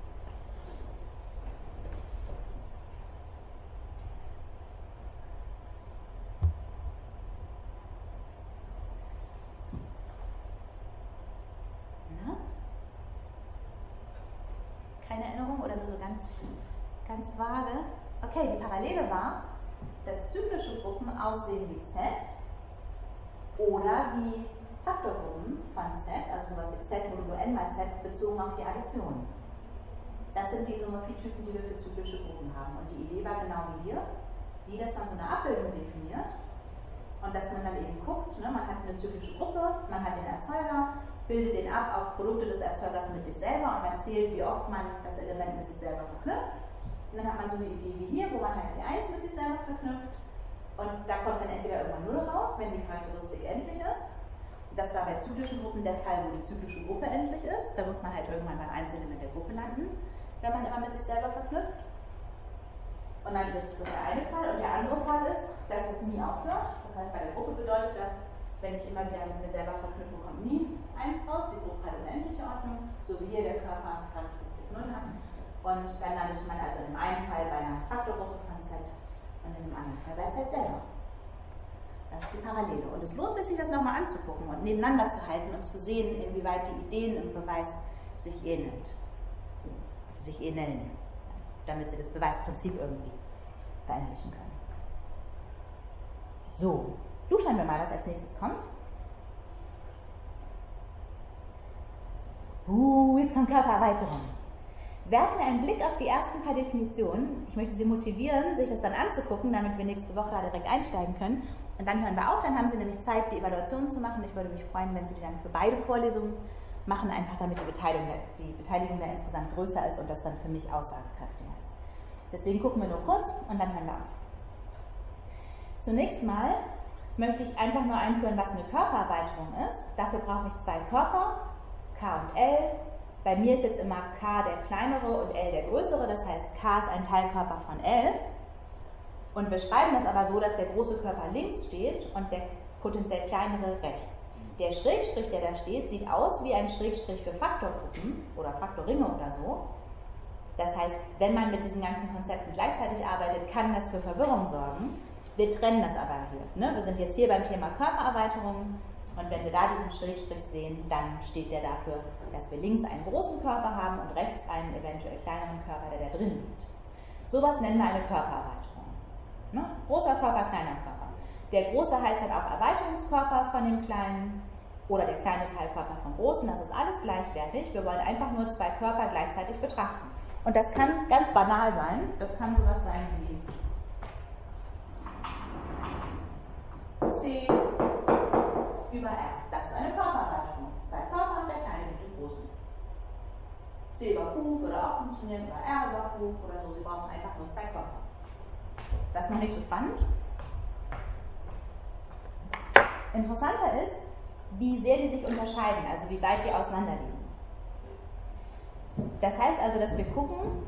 A: Keine Erinnerung oder nur so ganz vage? Okay, die Parallele war, dass zyklische Gruppen aussehen wie Z oder wie Faktorgruppen von Z, also sowas wie Z modulo n mal Z, bezogen auf die Addition. Das sind die Isomorphietypen, die wir für zyklische Gruppen haben. Und die Idee war genau wie hier, dass man so eine Abbildung definiert und dass man dann eben guckt, ne, man hat eine zyklische Gruppe, man hat den Erzeuger, bildet den ab auf Produkte des Erzeugers mit sich selber und man zählt, wie oft man das Element mit sich selber verknüpft. Und dann hat man so eine Idee wie hier, wo man halt die 1 mit sich selber verknüpft und da kommt dann entweder irgendwann 0 raus, wenn die Charakteristik endlich ist. Das war bei zyklischen Gruppen der Fall, wo die zyklische Gruppe endlich ist. Da muss man halt irgendwann beim Einzelnen mit der Gruppe landen, wenn man immer mit sich selber verknüpft. Und dann das ist der eine Fall. Und der andere Fall ist, dass es nie aufhört. Das heißt, bei der Gruppe bedeutet das, wenn ich immer wieder mit mir selber verknüpfe, kommt nie 1 raus. Die Gruppe hat unendliche Ordnung, so wie hier der Körper Charakteristik 0 hat. Und dann landet man also in dem einen Fall bei einer Faktorgruppe von Z und in dem anderen Fall bei Z selber. Das ist die Parallele. Und es lohnt sich das nochmal anzugucken und nebeneinander zu halten und zu sehen, inwieweit die Ideen im Beweis sich ähneln, damit sie das Beweisprinzip irgendwie verinnerlichen können. So, schauen wir mal, was als nächstes kommt. Jetzt kommt Körpererweiterung. Werfen wir einen Blick auf die ersten paar Definitionen. Ich möchte Sie motivieren, sich das dann anzugucken, damit wir nächste Woche da direkt einsteigen können. Und dann hören wir auf, dann haben Sie nämlich Zeit, die Evaluation zu machen. Ich würde mich freuen, wenn Sie die dann für beide Vorlesungen machen, einfach damit die Beteiligung da insgesamt größer ist und das dann für mich aussagekräftiger ist. Deswegen gucken wir nur kurz und dann hören wir auf. Zunächst mal möchte ich einfach nur einführen, was eine Körpererweiterung ist. Dafür brauche ich zwei Körper, K und L. Bei mir ist jetzt immer K der kleinere und L der größere, das heißt K ist ein Teilkörper von L. Und wir schreiben das aber so, dass der große Körper links steht und der potenziell kleinere rechts. Der Schrägstrich, der da steht, sieht aus wie ein Schrägstrich für Faktorgruppen oder Faktorringe oder so. Das heißt, wenn man mit diesen ganzen Konzepten gleichzeitig arbeitet, kann das für Verwirrung sorgen. Wir trennen das aber hier. Ne? Wir sind jetzt hier beim Thema Körpererweiterung. Und wenn wir da diesen Schrägstrich sehen, dann steht der dafür, dass wir links einen großen Körper haben und rechts einen eventuell kleineren Körper, der da drin liegt. Sowas nennen wir eine Körpererweiterung. Ne? Großer Körper, kleiner Körper. Der große heißt dann auch Erweiterungskörper von dem kleinen oder der kleine Teilkörper vom großen. Das ist alles gleichwertig. Wir wollen einfach nur zwei Körper gleichzeitig betrachten. Und das kann ganz banal sein. Das kann sowas sein wie C über R. Das ist eine Körpererweiterung. Zwei Körper und der kleine mit dem großen. C über Q würde auch funktionieren, oder R über Q oder so. Sie brauchen einfach nur zwei Körper. Das ist noch nicht so spannend. Interessanter ist, wie sehr die sich unterscheiden, also wie weit die auseinanderliegen. Das heißt also, dass wir gucken,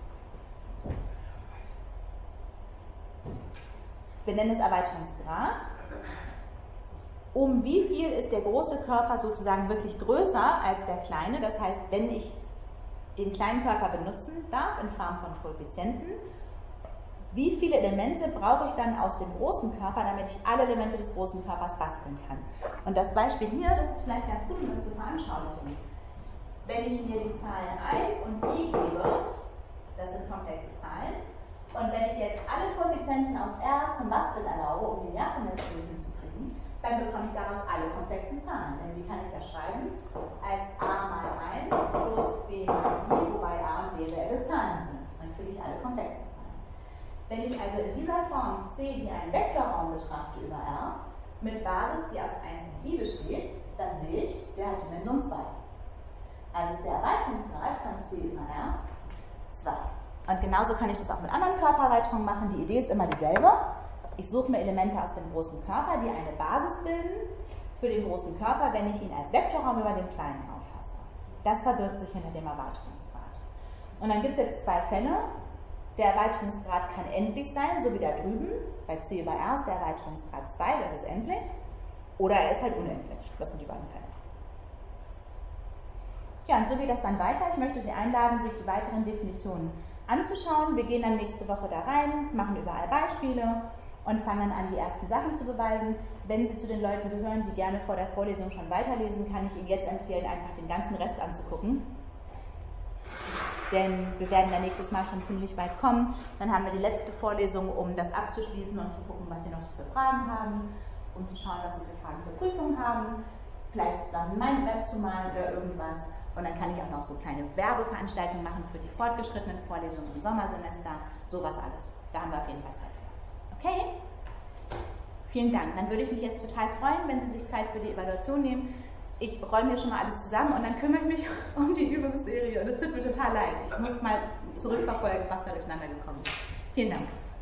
A: wir nennen es Erweiterungsgrad, um wie viel ist der große Körper sozusagen wirklich größer als der kleine. Das heißt, wenn ich den kleinen Körper benutzen darf in Form von Koeffizienten, wie viele Elemente brauche ich dann aus dem großen Körper, damit ich alle Elemente des großen Körpers basteln kann. Und das Beispiel hier, das ist vielleicht ganz gut, um das zu veranschaulichen. Wenn ich mir die Zahlen 1 und i gebe, das sind komplexe Zahlen, und wenn ich jetzt alle Koeffizienten aus R zum Basteln erlaube, um die Nervennetzwerke hinzukriegen, dann bekomme ich daraus alle komplexen Zahlen. Denn die kann ich ja schreiben als a mal 1 plus b mal i, wobei a und b reelle Zahlen sind. Dann kriege ich alle komplexen Zahlen. Wenn ich also in dieser Form C wie einen Vektorraum betrachte über R, mit Basis, die aus 1 und i besteht, dann sehe ich, der hat Dimension 2. Also ist der Erweiterungsgrad von C über R 2. Und genauso kann ich das auch mit anderen Körpererweiterungen machen. Die Idee ist immer dieselbe. Ich suche mir Elemente aus dem großen Körper, die eine Basis bilden für den großen Körper, wenn ich ihn als Vektorraum über den kleinen auffasse. Das verbirgt sich hinter dem Erweiterungsgrad. Und dann gibt es jetzt zwei Fälle. Der Erweiterungsgrad kann endlich sein, so wie da drüben. Bei C über R ist der Erweiterungsgrad 2, das ist endlich. Oder er ist halt unendlich. Das sind die beiden Fälle. Ja, und so geht das dann weiter. Ich möchte Sie einladen, sich die weiteren Definitionen anzuschauen. Wir gehen dann nächste Woche da rein, machen überall Beispiele und fangen an, die ersten Sachen zu beweisen. Wenn Sie zu den Leuten gehören, die gerne vor der Vorlesung schon weiterlesen, kann ich Ihnen jetzt empfehlen, einfach den ganzen Rest anzugucken. Denn wir werden ja nächstes Mal schon ziemlich weit kommen. Dann haben wir die letzte Vorlesung, um das abzuschließen und zu gucken, was Sie noch für Fragen haben, um zu schauen, was Sie für Fragen zur Prüfung haben, vielleicht zusammen ein Mindmap zu malen oder irgendwas. Und dann kann ich auch noch so kleine Werbeveranstaltungen machen für die fortgeschrittenen Vorlesungen im Sommersemester. Sowas alles. Da haben wir auf jeden Fall Zeit für. Okay? Vielen Dank. Dann würde ich mich jetzt total freuen, wenn Sie sich Zeit für die Evaluation nehmen. Ich räume hier schon mal alles zusammen und dann kümmere ich mich um die Übungsserie. Und es tut mir total leid. Ich muss mal zurückverfolgen, was da durcheinander gekommen ist. Vielen Dank.